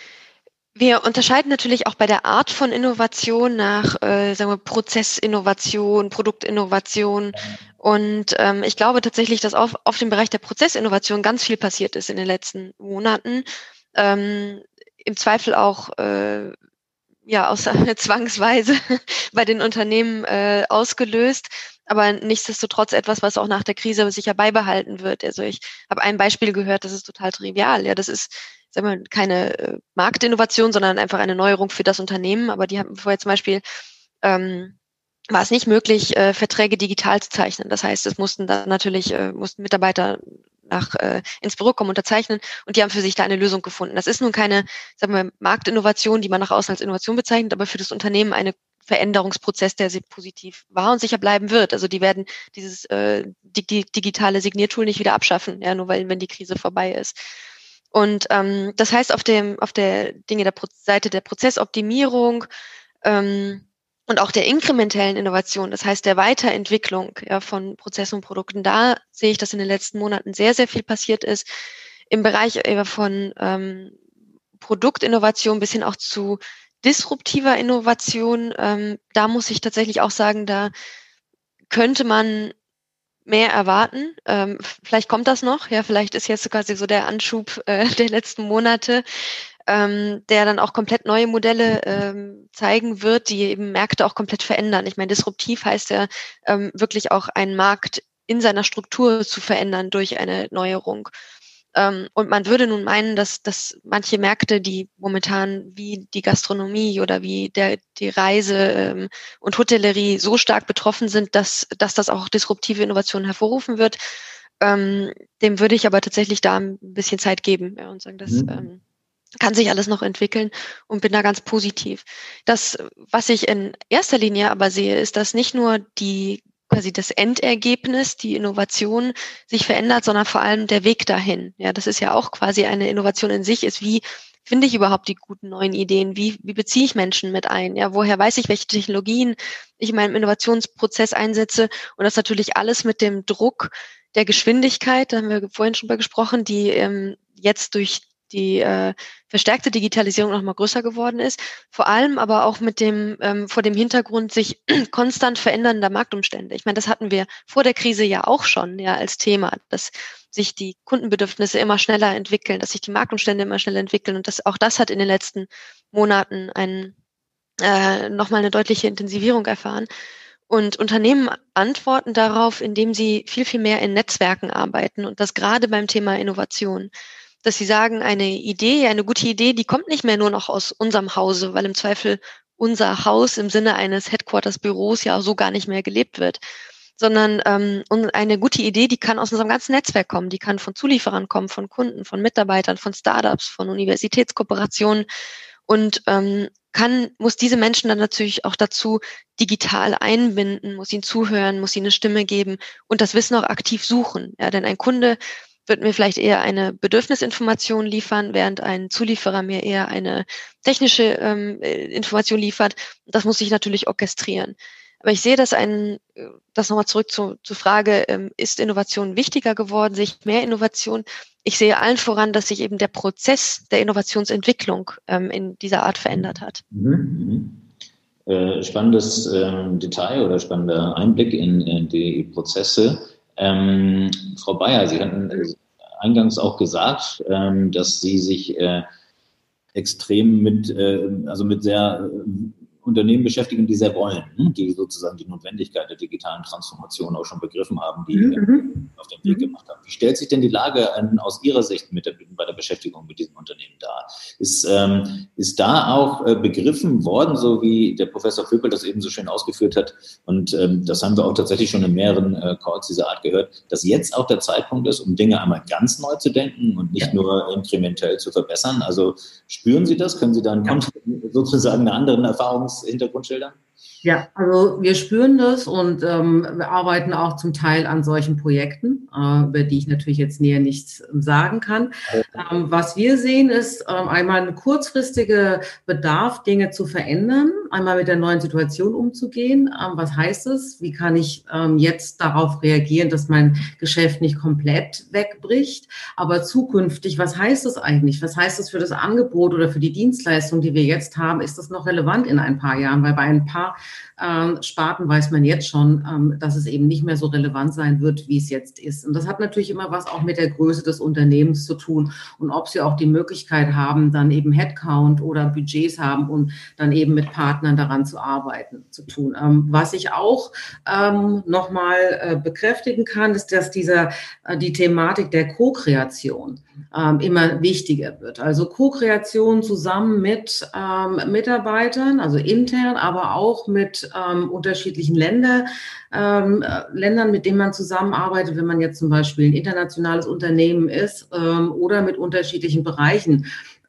Wir unterscheiden natürlich auch bei der Art von Innovation nach, äh, sagen wir, Prozessinnovation, Produktinnovation. Und ähm, ich glaube tatsächlich, dass auf, auf dem Bereich der Prozessinnovation ganz viel passiert ist in den letzten Monaten. Ähm, im Zweifel auch äh, ja aus zwangsweise bei den Unternehmen äh, ausgelöst. Aber nichtsdestotrotz etwas, was auch nach der Krise sicher beibehalten wird. Also ich habe ein Beispiel gehört, das ist total trivial. Ja, das ist, sagen wir, keine äh, Marktinnovation, sondern einfach eine Neuerung für das Unternehmen. Aber die haben vorher zum Beispiel, ähm, war es nicht möglich, äh, Verträge digital zu zeichnen. Das heißt, es mussten dann natürlich, äh, mussten Mitarbeiter nach äh, ins Büro kommen, unterzeichnen, und die haben für sich da eine Lösung gefunden. Das ist nun keine, sagen wir, Marktinnovation, die man nach außen als Innovation bezeichnet, aber für das Unternehmen eine Veränderungsprozess, der sehr positiv war und sicher bleiben wird. Also die werden dieses äh, die, die digitale Signiertool nicht wieder abschaffen, ja, nur weil wenn die Krise vorbei ist. Und ähm, das heißt, auf dem auf der Dinge der Pro- Seite der Prozessoptimierung ähm, und auch der inkrementellen Innovation, das heißt der Weiterentwicklung ja, von Prozessen und Produkten, da sehe ich, dass in den letzten Monaten sehr, sehr viel passiert ist. Im Bereich äh, von ähm, Produktinnovation bis hin auch zu disruptiver Innovation, ähm, da muss ich tatsächlich auch sagen, da könnte man mehr erwarten. Ähm, vielleicht kommt das noch, ja, vielleicht ist jetzt quasi so der Anschub äh, der letzten Monate, ähm, der dann auch komplett neue Modelle ähm, zeigen wird, die eben Märkte auch komplett verändern. Ich meine, disruptiv heißt ja ähm, wirklich auch einen Markt in seiner Struktur zu verändern durch eine Neuerung. Ähm, und man würde nun meinen, dass, dass manche Märkte, die momentan wie die Gastronomie oder wie der, die Reise ähm, und Hotellerie so stark betroffen sind, dass, dass das auch disruptive Innovationen hervorrufen wird, ähm, dem würde ich aber tatsächlich da ein bisschen Zeit geben, ja, und sagen, das mhm. ähm, kann sich alles noch entwickeln und bin da ganz positiv. Das, was ich in erster Linie aber sehe, ist, dass nicht nur die quasi das Endergebnis, die Innovation sich verändert, sondern vor allem der Weg dahin. Ja, das ist ja auch quasi eine Innovation in sich, ist wie finde ich überhaupt die guten neuen Ideen? Wie, wie beziehe ich Menschen mit ein? Ja, woher weiß ich, welche Technologien ich in meinem Innovationsprozess einsetze? Und das natürlich alles mit dem Druck der Geschwindigkeit, da haben wir vorhin schon mal gesprochen, die ähm, jetzt durch die äh, verstärkte Digitalisierung noch mal größer geworden ist, vor allem aber auch mit dem ähm, vor dem Hintergrund sich konstant verändernder Marktumstände. Ich meine, das hatten wir vor der Krise ja auch schon ja als Thema, dass sich die Kundenbedürfnisse immer schneller entwickeln, dass sich die Marktumstände immer schneller entwickeln und das auch das hat in den letzten Monaten einen äh, noch mal eine deutliche Intensivierung erfahren. Und Unternehmen antworten darauf, indem sie viel, viel mehr in Netzwerken arbeiten und das gerade beim Thema Innovation. Dass sie sagen, eine Idee, eine gute Idee, die kommt nicht mehr nur noch aus unserem Hause, weil im Zweifel unser Haus im Sinne eines Headquarters-Büros ja so gar nicht mehr gelebt wird, sondern ähm, eine gute Idee, die kann aus unserem ganzen Netzwerk kommen, die kann von Zulieferern kommen, von Kunden, von Mitarbeitern, von Startups, von Universitätskooperationen und ähm, kann, muss diese Menschen dann natürlich auch dazu digital einbinden, muss ihnen zuhören, muss ihnen eine Stimme geben und das Wissen auch aktiv suchen. Ja, denn ein Kunde wird mir vielleicht eher eine Bedürfnisinformation liefern, während ein Zulieferer mir eher eine technische ähm, Information liefert. Das muss ich natürlich orchestrieren. Aber ich sehe, dass ein, das nochmal zurück zu, zur Frage, ähm, ist Innovation wichtiger geworden, sehe ich mehr Innovation? Ich sehe allen voran, dass sich eben der Prozess der Innovationsentwicklung ähm, in dieser Art verändert hat. Mhm. Äh, spannendes äh, Detail oder spannender Einblick in, in die Prozesse. Ähm, Frau Beyer, Sie hatten eingangs auch gesagt, ähm, dass Sie sich äh, extrem mit, äh, also mit sehr äh, Unternehmen beschäftigen, die sehr wollen, die sozusagen die Notwendigkeit der digitalen Transformation auch schon begriffen haben, die mhm. auf den Weg gemacht haben. Wie stellt sich denn die Lage an, aus Ihrer Sicht mit der, bei der Beschäftigung mit diesem Unternehmen dar? Ist, ähm, ist da auch äh, begriffen worden, so wie der Professor Vöpel das eben so schön ausgeführt hat, und ähm, das haben wir auch tatsächlich schon in mehreren äh, Calls dieser Art gehört, dass jetzt auch der Zeitpunkt ist, um Dinge einmal ganz neu zu denken und nicht ja. nur inkrementell zu verbessern? Also spüren Sie das? Können Sie da einen, ja. sozusagen eine andere Erfahrungshintergrund schildern? Ja, also wir spüren das und ähm, wir arbeiten auch zum Teil an solchen Projekten, äh, über die ich natürlich jetzt näher nichts sagen kann. Ähm, was wir sehen, ist ähm, einmal ein kurzfristiger Bedarf, Dinge zu verändern, einmal mit der neuen Situation umzugehen. Ähm, was heißt es? Wie kann ich ähm, jetzt darauf reagieren, dass mein Geschäft nicht komplett wegbricht? Aber zukünftig, was heißt es eigentlich? Was heißt es für das Angebot oder für die Dienstleistung, die wir jetzt haben? Ist das noch relevant in ein paar Jahren? Weil bei ein paar Ähm, Sparten weiß man jetzt schon, ähm, dass es eben nicht mehr so relevant sein wird, wie es jetzt ist. Und das hat natürlich immer was auch mit der Größe des Unternehmens zu tun und ob sie auch die Möglichkeit haben, dann eben Headcount oder Budgets haben und dann eben mit Partnern daran zu arbeiten, zu tun. Ähm, was ich auch ähm, nochmal äh, bekräftigen kann, ist, dass dieser, äh, die Thematik der Co-Kreation ähm, immer wichtiger wird. Also Co-Kreation zusammen mit ähm, Mitarbeitern, also intern, aber auch mit ähm, unterschiedlichen Länder, ähm, Ländern, mit denen man zusammenarbeitet, wenn man jetzt zum Beispiel ein internationales Unternehmen ist ähm, oder mit unterschiedlichen Bereichen.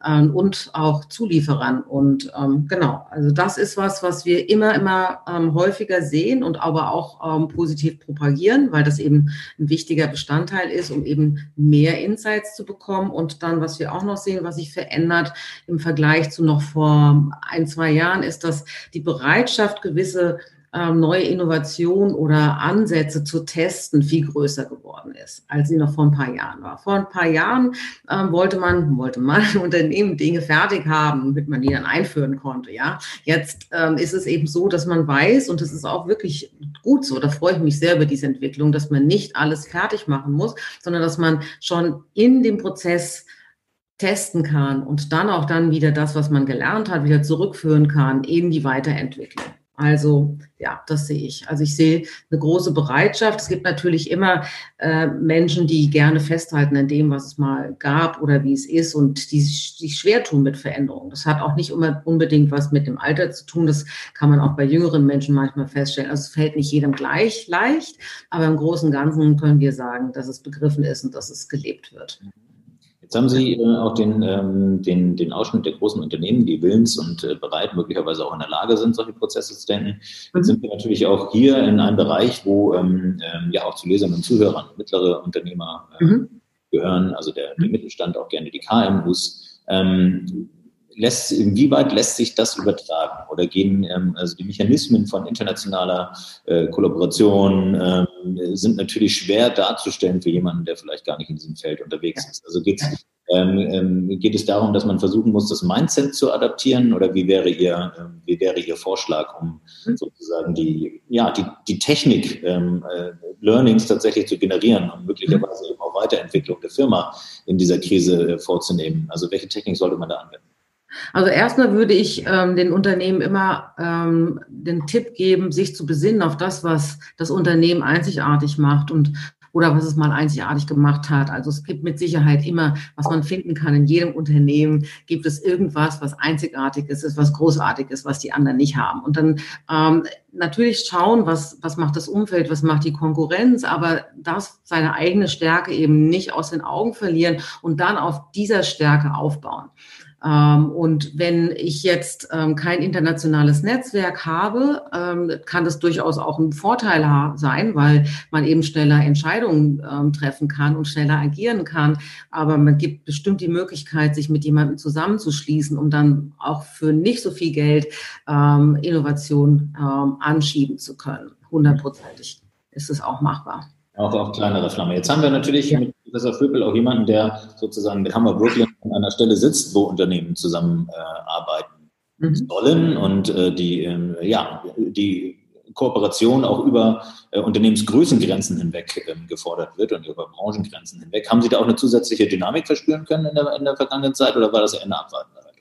ähm, und auch Zulieferern. Und ähm, genau, also das ist was, was wir immer, immer ähm, häufiger sehen und aber auch ähm, positiv propagieren, weil das eben ein wichtiger Bestandteil ist, um eben mehr Insights zu bekommen. Und dann, was wir auch noch sehen, was sich verändert im Vergleich zu noch vor ein, zwei Jahren, ist, dass die Bereitschaft, gewisse ähm, neue Innovationen oder Ansätze zu testen, viel größer geworden ist, als sie noch vor ein paar Jahren war. Vor ein paar Jahren ähm, wollte man, wollte man Unternehmen Dinge fertig haben, damit man die dann einführen konnte. Ja, jetzt ähm, ist es eben so, dass man weiß, und das ist auch wirklich gut so, da freue ich mich sehr über diese Entwicklung, dass man nicht alles fertig machen muss, sondern dass man schon in dem Prozess testen kann und dann auch dann wieder das, was man gelernt hat, wieder zurückführen kann in die Weiterentwicklung. Also ja, das sehe ich. Also ich sehe eine große Bereitschaft. Es gibt natürlich immer äh, Menschen, die gerne festhalten an dem, was es mal gab oder wie es ist und die sich schwer tun mit Veränderungen. Das hat auch nicht immer unbedingt was mit dem Alter zu tun. Das kann man auch bei jüngeren Menschen manchmal feststellen. Also es fällt nicht jedem gleich leicht, aber im Großen und Ganzen können wir sagen, dass es begriffen ist und dass es gelebt wird. Jetzt haben Sie äh, auch den, ähm, den, den Ausschnitt der großen Unternehmen, die willens und äh, bereit, möglicherweise auch in der Lage sind, solche Prozesse zu denken. Jetzt sind wir natürlich auch hier in einem Bereich, wo ähm, ähm, ja auch zu Lesern und Zuhörern mittlere Unternehmer äh, mhm. gehören, also der, der Mittelstand, auch gerne die K M Us. Ähm, lässt, inwieweit lässt sich das übertragen? Oder gehen ähm, also die Mechanismen von internationaler äh, Kollaboration äh, sind natürlich schwer darzustellen für jemanden, der vielleicht gar nicht in diesem Feld unterwegs ist. Also geht's, ähm, ähm, geht es darum, dass man versuchen muss, das Mindset zu adaptieren? Oder wie wäre Ihr, äh, wie wäre Ihr Vorschlag, um sozusagen die, ja, die, die Technik ähm, äh, Learnings tatsächlich zu generieren und möglicherweise eben auch Weiterentwicklung der Firma in dieser Krise äh, vorzunehmen? Also welche Technik sollte man da anwenden? Also erstmal würde ich ähm, den Unternehmen immer ähm, den Tipp geben, sich zu besinnen auf das, was das Unternehmen einzigartig macht und oder was es mal einzigartig gemacht hat. Also es gibt mit Sicherheit immer, was man finden kann in jedem Unternehmen, gibt es irgendwas, was einzigartig ist, was großartig ist, was die anderen nicht haben. Und dann ähm, natürlich schauen, was, was macht das Umfeld, was macht die Konkurrenz, aber das seine eigene Stärke eben nicht aus den Augen verlieren und dann auf dieser Stärke aufbauen. Ähm, und wenn ich jetzt ähm, kein internationales Netzwerk habe, ähm, kann das durchaus auch ein Vorteil ha- sein, weil man eben schneller Entscheidungen ähm, treffen kann und schneller agieren kann. Aber man gibt bestimmt die Möglichkeit, sich mit jemandem zusammenzuschließen, um dann auch für nicht so viel Geld ähm, Innovation ähm, anschieben zu können. Hundertprozentig ist es auch machbar. Auch auf kleinere Flamme. Jetzt haben wir natürlich ja. mit Professor Vöpel auch jemanden, der sozusagen mit Hammer Brooklyn an einer Stelle sitzt, wo Unternehmen zusammenarbeiten äh, mhm. sollen und äh, die, äh, ja, die Kooperation auch über äh, Unternehmensgrößengrenzen hinweg äh, gefordert wird und über Branchengrenzen hinweg. Haben Sie da auch eine zusätzliche Dynamik verspüren können in der, in der vergangenen Zeit oder war das eher eine abwartende Haltung?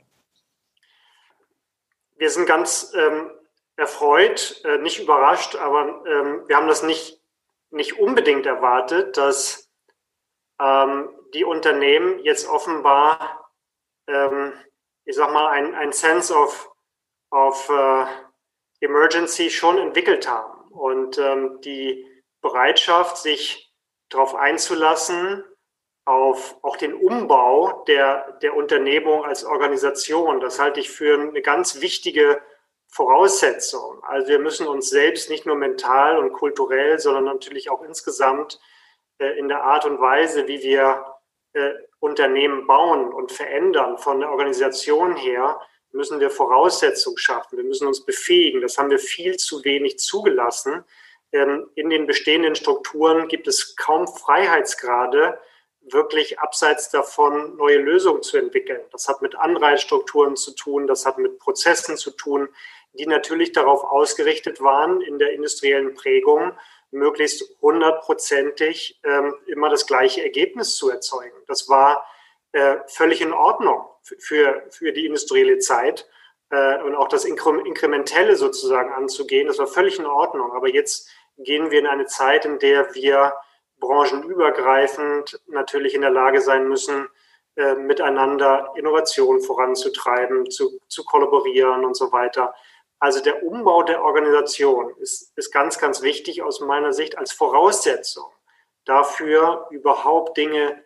Wir sind ganz ähm, erfreut, äh, nicht überrascht, aber ähm, wir haben das nicht nicht unbedingt erwartet, dass ähm, die Unternehmen jetzt offenbar, ähm, ich sag mal, ein, ein Sense of, of uh, Emergency schon entwickelt haben und ähm, die Bereitschaft, sich darauf einzulassen, auf auch den Umbau der, der Unternehmung als Organisation. Das halte ich für eine ganz wichtige Voraussetzung. Also wir müssen uns selbst nicht nur mental und kulturell, sondern natürlich auch insgesamt äh, in der Art und Weise, wie wir äh, Unternehmen bauen und verändern, von der Organisation her, müssen wir Voraussetzungen schaffen. Wir müssen uns befähigen. Das haben wir viel zu wenig zugelassen. Ähm, in den bestehenden Strukturen gibt es kaum Freiheitsgrade, wirklich abseits davon neue Lösungen zu entwickeln. Das hat mit Anreizstrukturen zu tun, das hat mit Prozessen zu tun, die natürlich darauf ausgerichtet waren, in der industriellen Prägung möglichst hundertprozentig ähm, immer das gleiche Ergebnis zu erzeugen. Das war äh, völlig in Ordnung für, für die industrielle Zeit äh, und auch das Inkrementelle sozusagen anzugehen. Das war völlig in Ordnung. Aber jetzt gehen wir in eine Zeit, in der wir branchenübergreifend natürlich in der Lage sein müssen, äh, miteinander Innovation voranzutreiben, zu, zu kollaborieren und so weiter. Also der Umbau der Organisation ist, ist ganz, ganz wichtig aus meiner Sicht als Voraussetzung dafür, überhaupt Dinge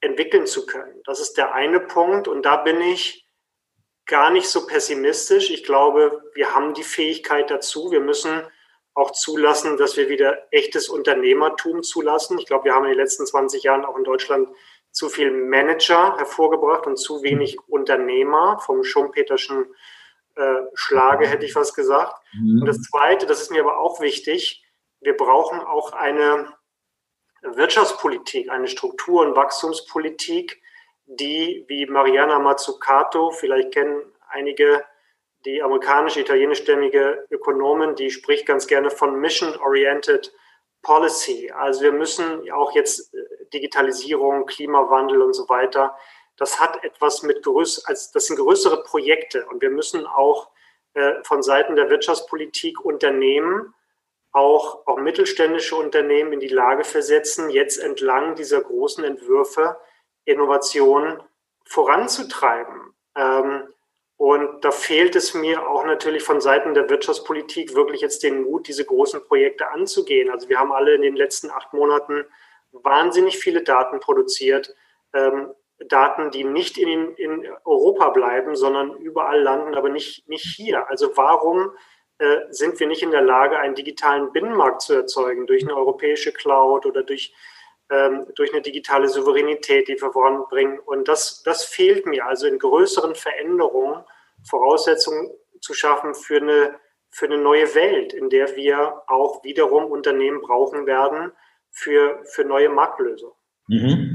entwickeln zu können. Das ist der eine Punkt und da bin ich gar nicht so pessimistisch. Ich glaube, wir haben die Fähigkeit dazu. Wir müssen auch zulassen, dass wir wieder echtes Unternehmertum zulassen. Ich glaube, wir haben in den letzten zwanzig Jahren auch in Deutschland zu viel Manager hervorgebracht und zu wenig Unternehmer, vom Schumpeterschen äh, Schlage, hätte ich was gesagt. Mhm. Und das Zweite, das ist mir aber auch wichtig, wir brauchen auch eine Wirtschaftspolitik, eine Struktur- und Wachstumspolitik, die, wie Mariana Mazzucato, vielleicht kennen einige die amerikanische, italienischstämmige Ökonomin, die spricht ganz gerne von Mission-Oriented Policy. Also wir müssen auch jetzt Digitalisierung, Klimawandel und so weiter, das hat etwas mit größ, als das sind größere Projekte und wir müssen auch äh, von Seiten der Wirtschaftspolitik Unternehmen, auch, auch mittelständische Unternehmen in die Lage versetzen, jetzt entlang dieser großen Entwürfe Innovation voranzutreiben. Ähm, Und da fehlt es mir auch natürlich von Seiten der Wirtschaftspolitik wirklich jetzt den Mut, diese großen Projekte anzugehen. Also wir haben alle in den letzten acht Monaten wahnsinnig viele Daten produziert. Ähm, Daten, die nicht in, in Europa bleiben, sondern überall landen, aber nicht, nicht hier. Also warum äh, sind wir nicht in der Lage, einen digitalen Binnenmarkt zu erzeugen durch eine europäische Cloud oder durch durch eine digitale Souveränität, die wir voranbringen. Und das, das fehlt mir, also in größeren Veränderungen Voraussetzungen zu schaffen für eine, für eine neue Welt, in der wir auch wiederum Unternehmen brauchen werden für, für neue Marktlösungen. Mhm.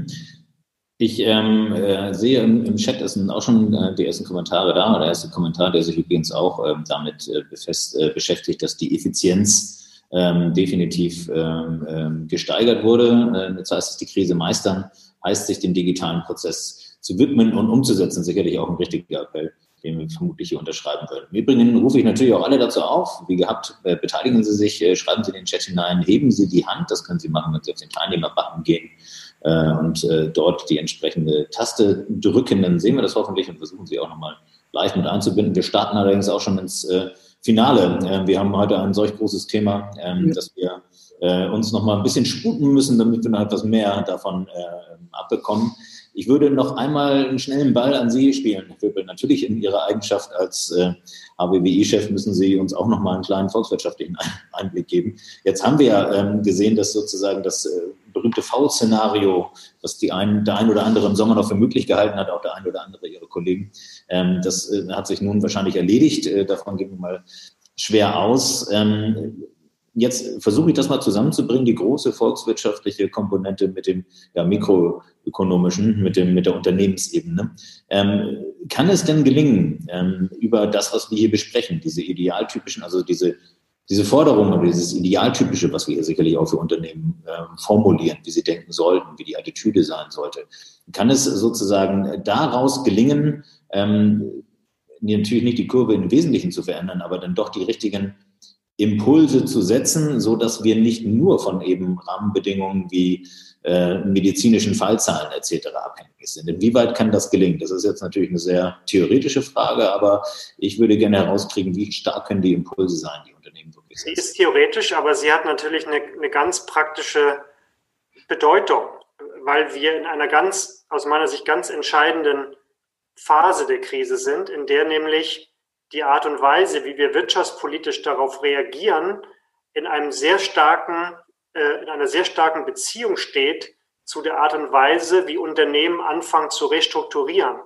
Ich ähm, äh, sehe im, im Chat, es sind auch schon äh, die ersten Kommentare da, der erste Kommentar, der sich übrigens auch äh, damit äh, befest, äh, beschäftigt, dass die Effizienz Ähm, definitiv ähm, ähm, gesteigert wurde. Äh, das heißt, dass die Krise meistern, heißt sich dem digitalen Prozess zu widmen und umzusetzen. Sicherlich auch ein richtiger Appell, den wir vermutlich hier unterschreiben würden. Im Übrigen rufe ich natürlich auch alle dazu auf. Wie gehabt, äh, beteiligen Sie sich, äh, schreiben Sie in den Chat hinein, heben Sie die Hand. Das können Sie machen, wenn Sie auf den Teilnehmer-Button gehen äh, und äh, dort die entsprechende Taste drücken. Dann sehen wir das hoffentlich und versuchen Sie auch nochmal live mit einzubinden. Wir starten allerdings auch schon ins äh, Finale. Äh, wir haben heute ein solch großes Thema, ähm, dass wir äh, uns noch mal ein bisschen sputen müssen, damit wir noch etwas mehr davon äh, abbekommen. Ich würde noch einmal einen schnellen Ball an Sie spielen, Herr Vöpel. Natürlich in Ihrer Eigenschaft als äh, H B W I-Chef müssen Sie uns auch noch mal einen kleinen volkswirtschaftlichen Einblick geben. Jetzt haben wir ja ähm, gesehen, dass sozusagen das äh, berühmte V-Szenario, was die ein, der ein oder andere im Sommer noch für möglich gehalten hat, auch der ein oder andere Ihrer Kollegen, ähm, das äh, hat sich nun wahrscheinlich erledigt. Äh, davon gehen wir mal schwer aus. Ähm, Jetzt versuche ich das mal zusammenzubringen, die große volkswirtschaftliche Komponente mit dem ja, mikroökonomischen, mit, dem, mit der Unternehmensebene. Ähm, kann es denn gelingen, ähm, über das, was wir hier besprechen, diese idealtypischen, also diese, diese Forderungen oder dieses Idealtypische, was wir hier sicherlich auch für Unternehmen ähm, formulieren, wie sie denken sollten, wie die Attitüde sein sollte, kann es sozusagen daraus gelingen, ähm, natürlich nicht die Kurve im Wesentlichen zu verändern, aber dann doch die richtigen Impulse zu setzen, so dass wir nicht nur von eben Rahmenbedingungen wie äh, medizinischen Fallzahlen et cetera abhängig sind. Inwieweit kann das gelingen? Das ist jetzt natürlich eine sehr theoretische Frage, aber ich würde gerne herauskriegen, wie stark können die Impulse sein, die Unternehmen wirklich setzen. Sie ist theoretisch, aber sie hat natürlich eine, eine ganz praktische Bedeutung, weil wir in einer ganz, aus meiner Sicht ganz entscheidenden Phase der Krise sind, in der nämlich die Art und Weise, wie wir wirtschaftspolitisch darauf reagieren, in einem sehr starken, äh, in einer sehr starken Beziehung steht zu der Art und Weise, wie Unternehmen anfangen zu restrukturieren.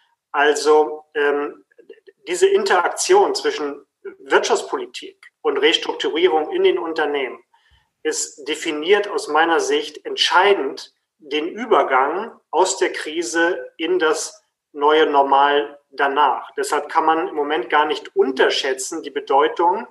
Also ähm, diese Interaktion zwischen Wirtschaftspolitik und Restrukturierung in den Unternehmen ist definiert aus meiner Sicht entscheidend den Übergang aus der Krise in das neue Normal danach. Deshalb kann man im Moment gar nicht unterschätzen die Bedeutung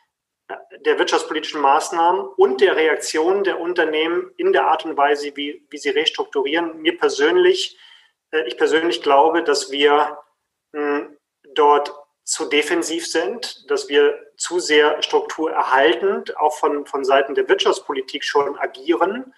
der wirtschaftspolitischen Maßnahmen und der Reaktion der Unternehmen in der Art und Weise, wie, wie sie restrukturieren. Mir persönlich, ich persönlich glaube, dass wir mh, dort zu defensiv sind, dass wir zu sehr strukturerhaltend auch von, von Seiten der Wirtschaftspolitik schon agieren.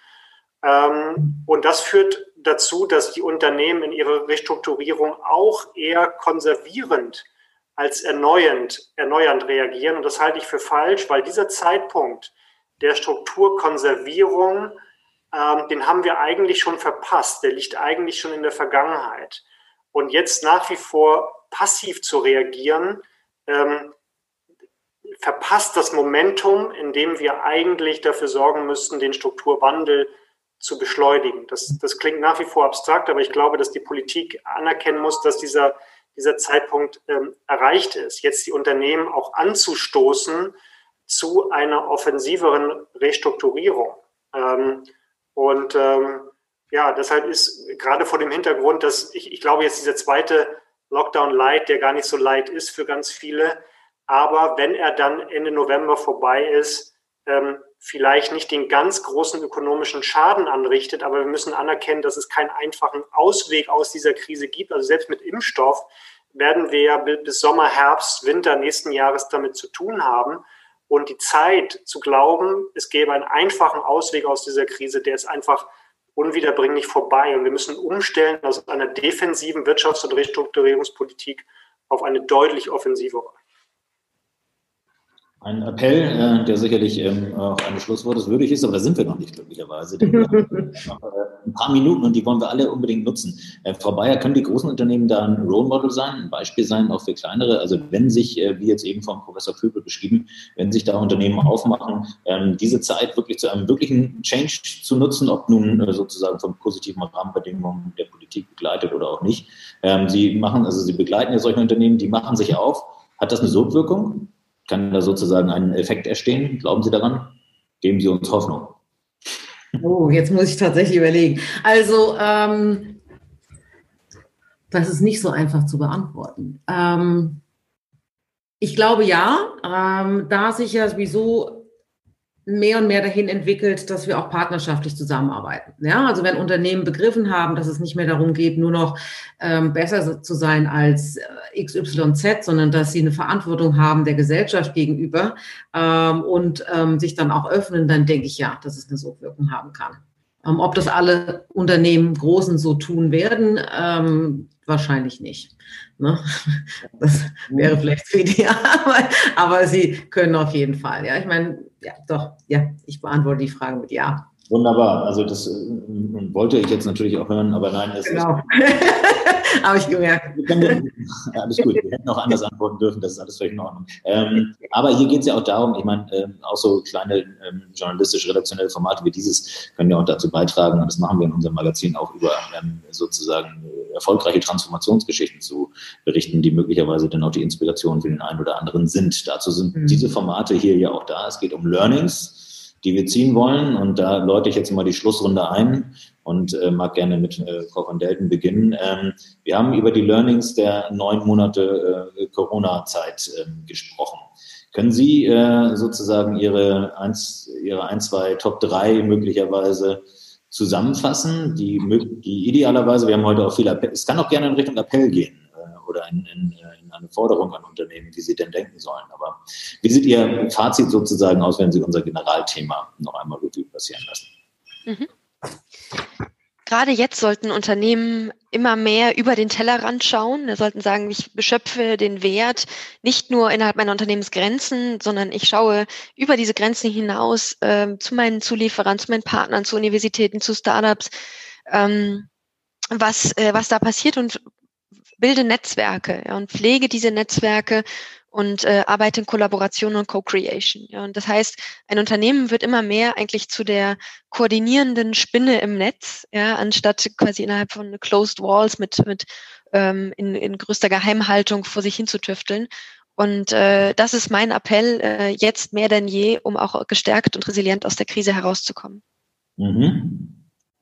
Ähm, und das führt dazu, dass die Unternehmen in ihrer Restrukturierung auch eher konservierend als erneuernd, erneuernd reagieren. Und das halte ich für falsch, weil dieser Zeitpunkt der Strukturkonservierung ähm, den haben wir eigentlich schon verpasst. Der liegt eigentlich schon in der Vergangenheit. Und jetzt nach wie vor passiv zu reagieren, ähm, verpasst das Momentum, in dem wir eigentlich dafür sorgen müssten, den Strukturwandel zu beschleunigen. Das, das klingt nach wie vor abstrakt, aber ich glaube, dass die Politik anerkennen muss, dass dieser, dieser Zeitpunkt ähm, erreicht ist, jetzt die Unternehmen auch anzustoßen zu einer offensiveren Restrukturierung. Ähm, und ähm, ja, deshalb ist gerade vor dem Hintergrund, dass ich, ich glaube, jetzt dieser zweite Lockdown Light, der gar nicht so light ist für ganz viele, aber wenn er dann Ende November vorbei ist, ähm, vielleicht nicht den ganz großen ökonomischen Schaden anrichtet, aber wir müssen anerkennen, dass es keinen einfachen Ausweg aus dieser Krise gibt. Also selbst mit Impfstoff werden wir ja bis Sommer, Herbst, Winter nächsten Jahres damit zu tun haben. Und die Zeit zu glauben, es gäbe einen einfachen Ausweg aus dieser Krise, der ist einfach unwiederbringlich vorbei. Und wir müssen umstellen aus einer defensiven Wirtschafts- und Restrukturierungspolitik auf eine deutlich offensivere. Ein Appell, äh, der sicherlich ähm, auch eines Schlusswortes würdig ist, aber da sind wir noch nicht glücklicherweise, denn wir haben noch äh, ein paar Minuten und die wollen wir alle unbedingt nutzen. Äh, Frau Bayer, können die großen Unternehmen da ein Role Model sein, ein Beispiel sein, auch für kleinere? Also wenn sich, äh, wie jetzt eben vom Professor Vöbel beschrieben, wenn sich da Unternehmen aufmachen, ähm, diese Zeit wirklich zu einem wirklichen Change zu nutzen, ob nun äh, sozusagen von positiven Rahmenbedingungen der Politik begleitet oder auch nicht. Ähm, sie machen, also Sie begleiten ja solche Unternehmen, die machen sich auf. Hat das eine Sogwirkung? Kann da sozusagen ein Effekt entstehen? Glauben Sie daran? Geben Sie uns Hoffnung. Oh, jetzt muss ich tatsächlich überlegen. Also, ähm, das ist nicht so einfach zu beantworten. Ähm, ich glaube ja, ähm, da sich ja sowieso mehr und mehr dahin entwickelt, dass wir auch partnerschaftlich zusammenarbeiten. Ja, also wenn Unternehmen begriffen haben, dass es nicht mehr darum geht, nur noch ähm, besser zu sein als äh, X Y Z, sondern dass sie eine Verantwortung haben der Gesellschaft gegenüber ähm, und ähm, sich dann auch öffnen, dann denke ich ja, dass es eine Sogwirkung haben kann. Ähm, ob das alle Unternehmen Großen so tun werden, ähm, wahrscheinlich nicht. Ne? Das wäre vielleicht zu ideal, aber, aber sie können auf jeden Fall. Ja, ich meine, ja, doch, ja, ich beantworte die Frage mit Ja. Wunderbar. Also das äh, wollte ich jetzt natürlich auch hören, aber nein, es genau. ist... Habe ich gemerkt. Ja, alles gut, wir hätten auch anders antworten dürfen, das ist alles völlig in Ordnung. Ähm, aber hier geht es ja auch darum, ich meine, ähm, auch so kleine ähm, journalistisch-redaktionelle Formate wie dieses können ja auch dazu beitragen, und das machen wir in unserem Magazin auch über ähm, sozusagen äh, erfolgreiche Transformationsgeschichten zu berichten, die möglicherweise dann auch die Inspiration für den einen oder anderen sind. Dazu sind mhm. diese Formate hier ja auch da. Es geht um Learnings, die wir ziehen wollen. Und da läute ich jetzt mal die Schlussrunde ein und äh, mag gerne mit äh, Frau von Delten beginnen. Ähm, wir haben über die Learnings der neun Monate äh, Corona-Zeit äh, gesprochen. Können Sie äh, sozusagen Ihre eins, Ihre ein, zwei Top drei möglicherweise zusammenfassen, die, die idealerweise, wir haben heute auch viel Appell, es kann auch gerne in Richtung Appell gehen äh, oder in, in, in eine Forderung an Unternehmen, wie sie denn denken sollen. Aber wie sieht Ihr Fazit sozusagen aus, wenn Sie unser Generalthema noch einmal Revue passieren lassen? Mhm. Gerade jetzt sollten Unternehmen immer mehr über den Tellerrand schauen. Wir sollten sagen, ich beschöpfe den Wert nicht nur innerhalb meiner Unternehmensgrenzen, sondern ich schaue über diese Grenzen hinaus äh, zu meinen Zulieferern, zu meinen Partnern, zu Universitäten, zu Startups, ähm, was, äh, was da passiert und bilde Netzwerke ja, und pflege diese Netzwerke und äh, arbeite in Kollaboration und Co-Creation. Ja. Und das heißt, ein Unternehmen wird immer mehr eigentlich zu der koordinierenden Spinne im Netz, ja, anstatt quasi innerhalb von Closed Walls mit, mit ähm, in, in größter Geheimhaltung vor sich hin zu tüfteln. Und äh, das ist mein Appell, äh, jetzt mehr denn je, um auch gestärkt und resilient aus der Krise herauszukommen. Mhm.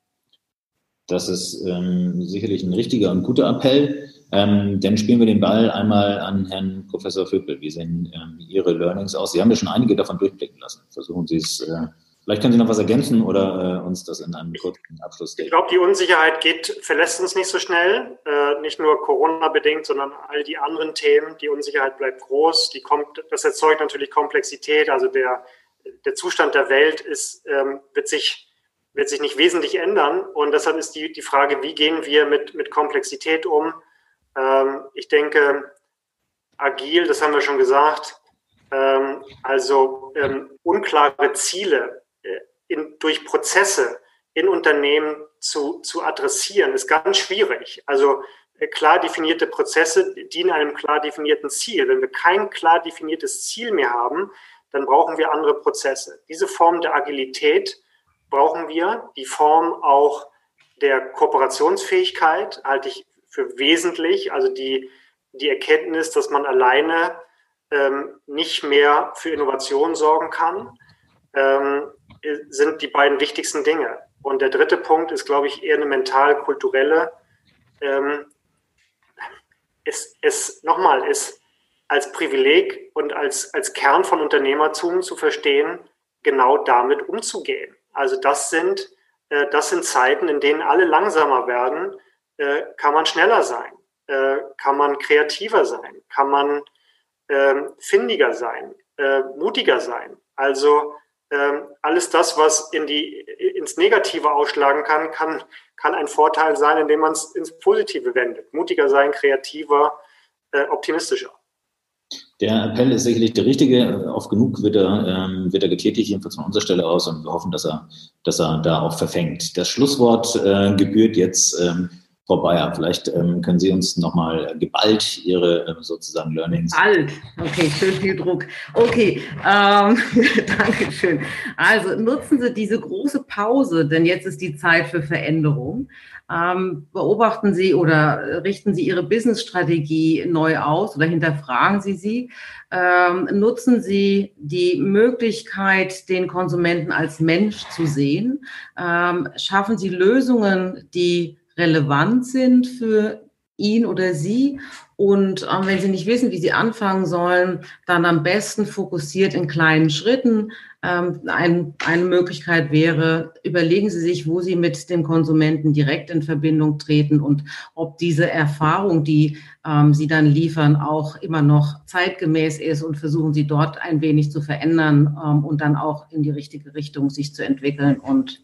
Das ist ähm, sicherlich ein richtiger und guter Appell. Ähm, dann spielen wir den Ball einmal an Herrn Professor Vöbel. Wie sehen ähm, Ihre Learnings aus? Sie haben ja schon einige davon durchblicken lassen. Versuchen Sie es, äh, vielleicht können Sie noch was ergänzen oder äh, uns das in einem kurzen Abschluss geben. Ich glaube, die Unsicherheit geht, verlässt uns nicht so schnell. Äh, nicht nur Corona-bedingt, sondern all die anderen Themen. Die Unsicherheit bleibt groß. Die kommt, das erzeugt natürlich Komplexität. Also der, der Zustand der Welt ist, ähm, wird sich wird sich nicht wesentlich ändern. Und deshalb ist die, die Frage, wie gehen wir mit, mit Komplexität um? Ähm, ich denke, agil, das haben wir schon gesagt, ähm, also ähm, unklare Ziele äh, in, durch Prozesse in Unternehmen zu, zu adressieren, ist ganz schwierig. Also klar definierte Prozesse dienen einem klar definierten Ziel. Wenn wir kein klar definiertes Ziel mehr haben, dann brauchen wir andere Prozesse. Diese Form der Agilität brauchen wir. Die Form auch der Kooperationsfähigkeit halte ich für wesentlich. Also die, die Erkenntnis, dass man alleine ähm, nicht mehr für Innovation sorgen kann, ähm, sind die beiden wichtigsten Dinge. Und der dritte Punkt ist, glaube ich, eher eine mental-kulturelle. Ähm, es, es, nochmal, es als Privileg und als, als Kern von Unternehmertum zu verstehen, genau damit umzugehen. Also das sind, äh, das sind Zeiten, in denen alle langsamer werden. Äh, kann man schneller sein? Äh, kann man kreativer sein? Kann man äh, findiger sein? Äh, mutiger sein? Also äh, alles das, was in die, ins Negative ausschlagen kann, kann, kann ein Vorteil sein, indem man es ins Positive wendet. Mutiger sein, kreativer, äh, optimistischer. Der Appell ist sicherlich der richtige. Oft genug wird er, ähm, wird er getätigt, jedenfalls von unserer Stelle aus, und wir hoffen, dass er, dass er da auch verfängt. Das Schlusswort äh, gebührt jetzt ähm, Frau Bayer. Vielleicht ähm, können Sie uns nochmal geballt Ihre äh, sozusagen Learnings. Alt, okay, schön viel Druck. Okay, ähm, danke schön. Also nutzen Sie diese große Pause, denn jetzt ist die Zeit für Veränderung. Ähm, beobachten Sie oder richten Sie Ihre Business-Strategie neu aus oder hinterfragen Sie sie. Ähm, nutzen Sie die Möglichkeit, den Konsumenten als Mensch zu sehen. Ähm, schaffen Sie Lösungen, die relevant sind für ihn oder sie. Und äh, wenn Sie nicht wissen, wie Sie anfangen sollen, dann am besten fokussiert in kleinen Schritten. Ähm, ein, eine Möglichkeit wäre, überlegen Sie sich, wo Sie mit dem Konsumenten direkt in Verbindung treten und ob diese Erfahrung, die ähm, Sie dann liefern, auch immer noch zeitgemäß ist, und versuchen Sie dort ein wenig zu verändern ähm, und dann auch in die richtige Richtung sich zu entwickeln und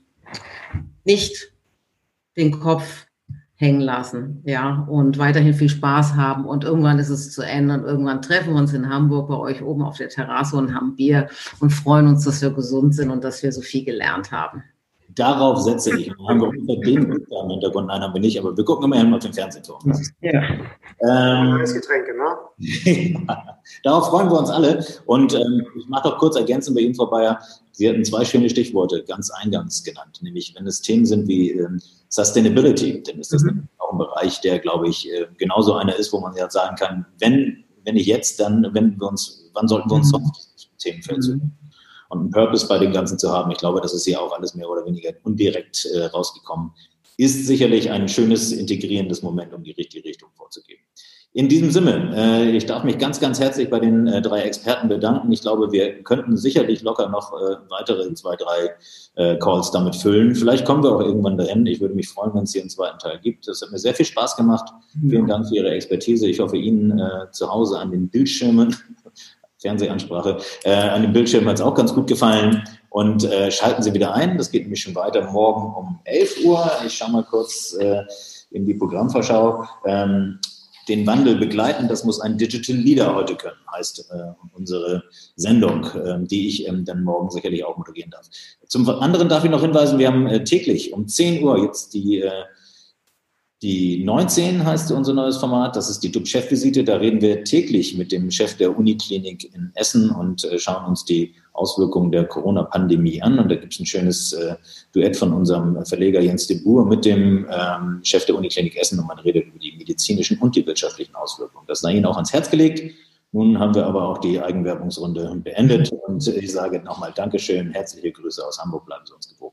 nicht den Kopf hängen lassen, ja, und weiterhin viel Spaß haben, und irgendwann ist es zu Ende und irgendwann treffen wir uns in Hamburg bei euch oben auf der Terrasse und haben Bier und freuen uns, dass wir gesund sind und dass wir so viel gelernt haben. Darauf setze ich. Dann haben wir ungefähr den im Hintergrund, nein, haben wir nicht, aber wir gucken immerhin auf den Fernsehturm. Ja. Ähm, Getränke, ne? Darauf freuen wir uns alle. Und ähm, ich mache doch kurz ergänzend bei Ihnen, Frau Bayer. Sie hatten zwei schöne Stichworte ganz eingangs genannt, nämlich wenn es Themen sind wie ähm, Sustainability, dann ist das mhm. auch ein Bereich, der, glaube ich, äh, genauso einer ist, wo man ja sagen kann, wenn, wenn nicht jetzt, dann wenden wir uns, wann sollten wir uns mhm. auf dieses Themenfeld mhm. suchen? Und einen Purpose bei dem Ganzen zu haben, ich glaube, das ist hier auch alles mehr oder weniger undirekt äh, rausgekommen, ist sicherlich ein schönes, integrierendes Moment, um die richtige Richtung vorzugeben. In diesem Sinne, äh, ich darf mich ganz, ganz herzlich bei den äh, drei Experten bedanken. Ich glaube, wir könnten sicherlich locker noch äh, weitere zwei, drei äh, Calls damit füllen. Vielleicht kommen wir auch irgendwann dahin. Ich würde mich freuen, wenn es hier einen zweiten Teil gibt. Das hat mir sehr viel Spaß gemacht. Ja. Vielen Dank für Ihre Expertise. Ich hoffe, Ihnen äh, zu Hause an den Bildschirmen, Fernsehansprache, äh, an den Bildschirmen hat es auch ganz gut gefallen. Und äh, schalten Sie wieder ein. Das geht nämlich schon weiter morgen um elf Uhr. Ich schaue mal kurz äh, in die Programmvorschau. Ähm, Den Wandel begleiten, das muss ein Digital Leader heute können, heißt äh, unsere Sendung, äh, die ich ähm, dann morgen sicherlich auch moderieren darf. Zum anderen darf ich noch hinweisen, wir haben äh, täglich um zehn Uhr jetzt die, äh, die neunzehn, heißt unser neues Format, das ist die D U B-Chefvisite. Da reden wir täglich mit dem Chef der Uniklinik in Essen und äh, schauen uns die Auswirkungen der Corona-Pandemie an. Und da gibt es ein schönes äh, Duett von unserem Verleger Jens de Boer mit dem ähm, Chef der Uniklinik Essen, und man redet über die medizinischen und die wirtschaftlichen Auswirkungen. Das sei Ihnen auch ans Herz gelegt. Nun haben wir aber auch die Eigenwerbungsrunde beendet und ich sage nochmal Dankeschön, herzliche Grüße aus Hamburg, bleiben Sie uns gewogen.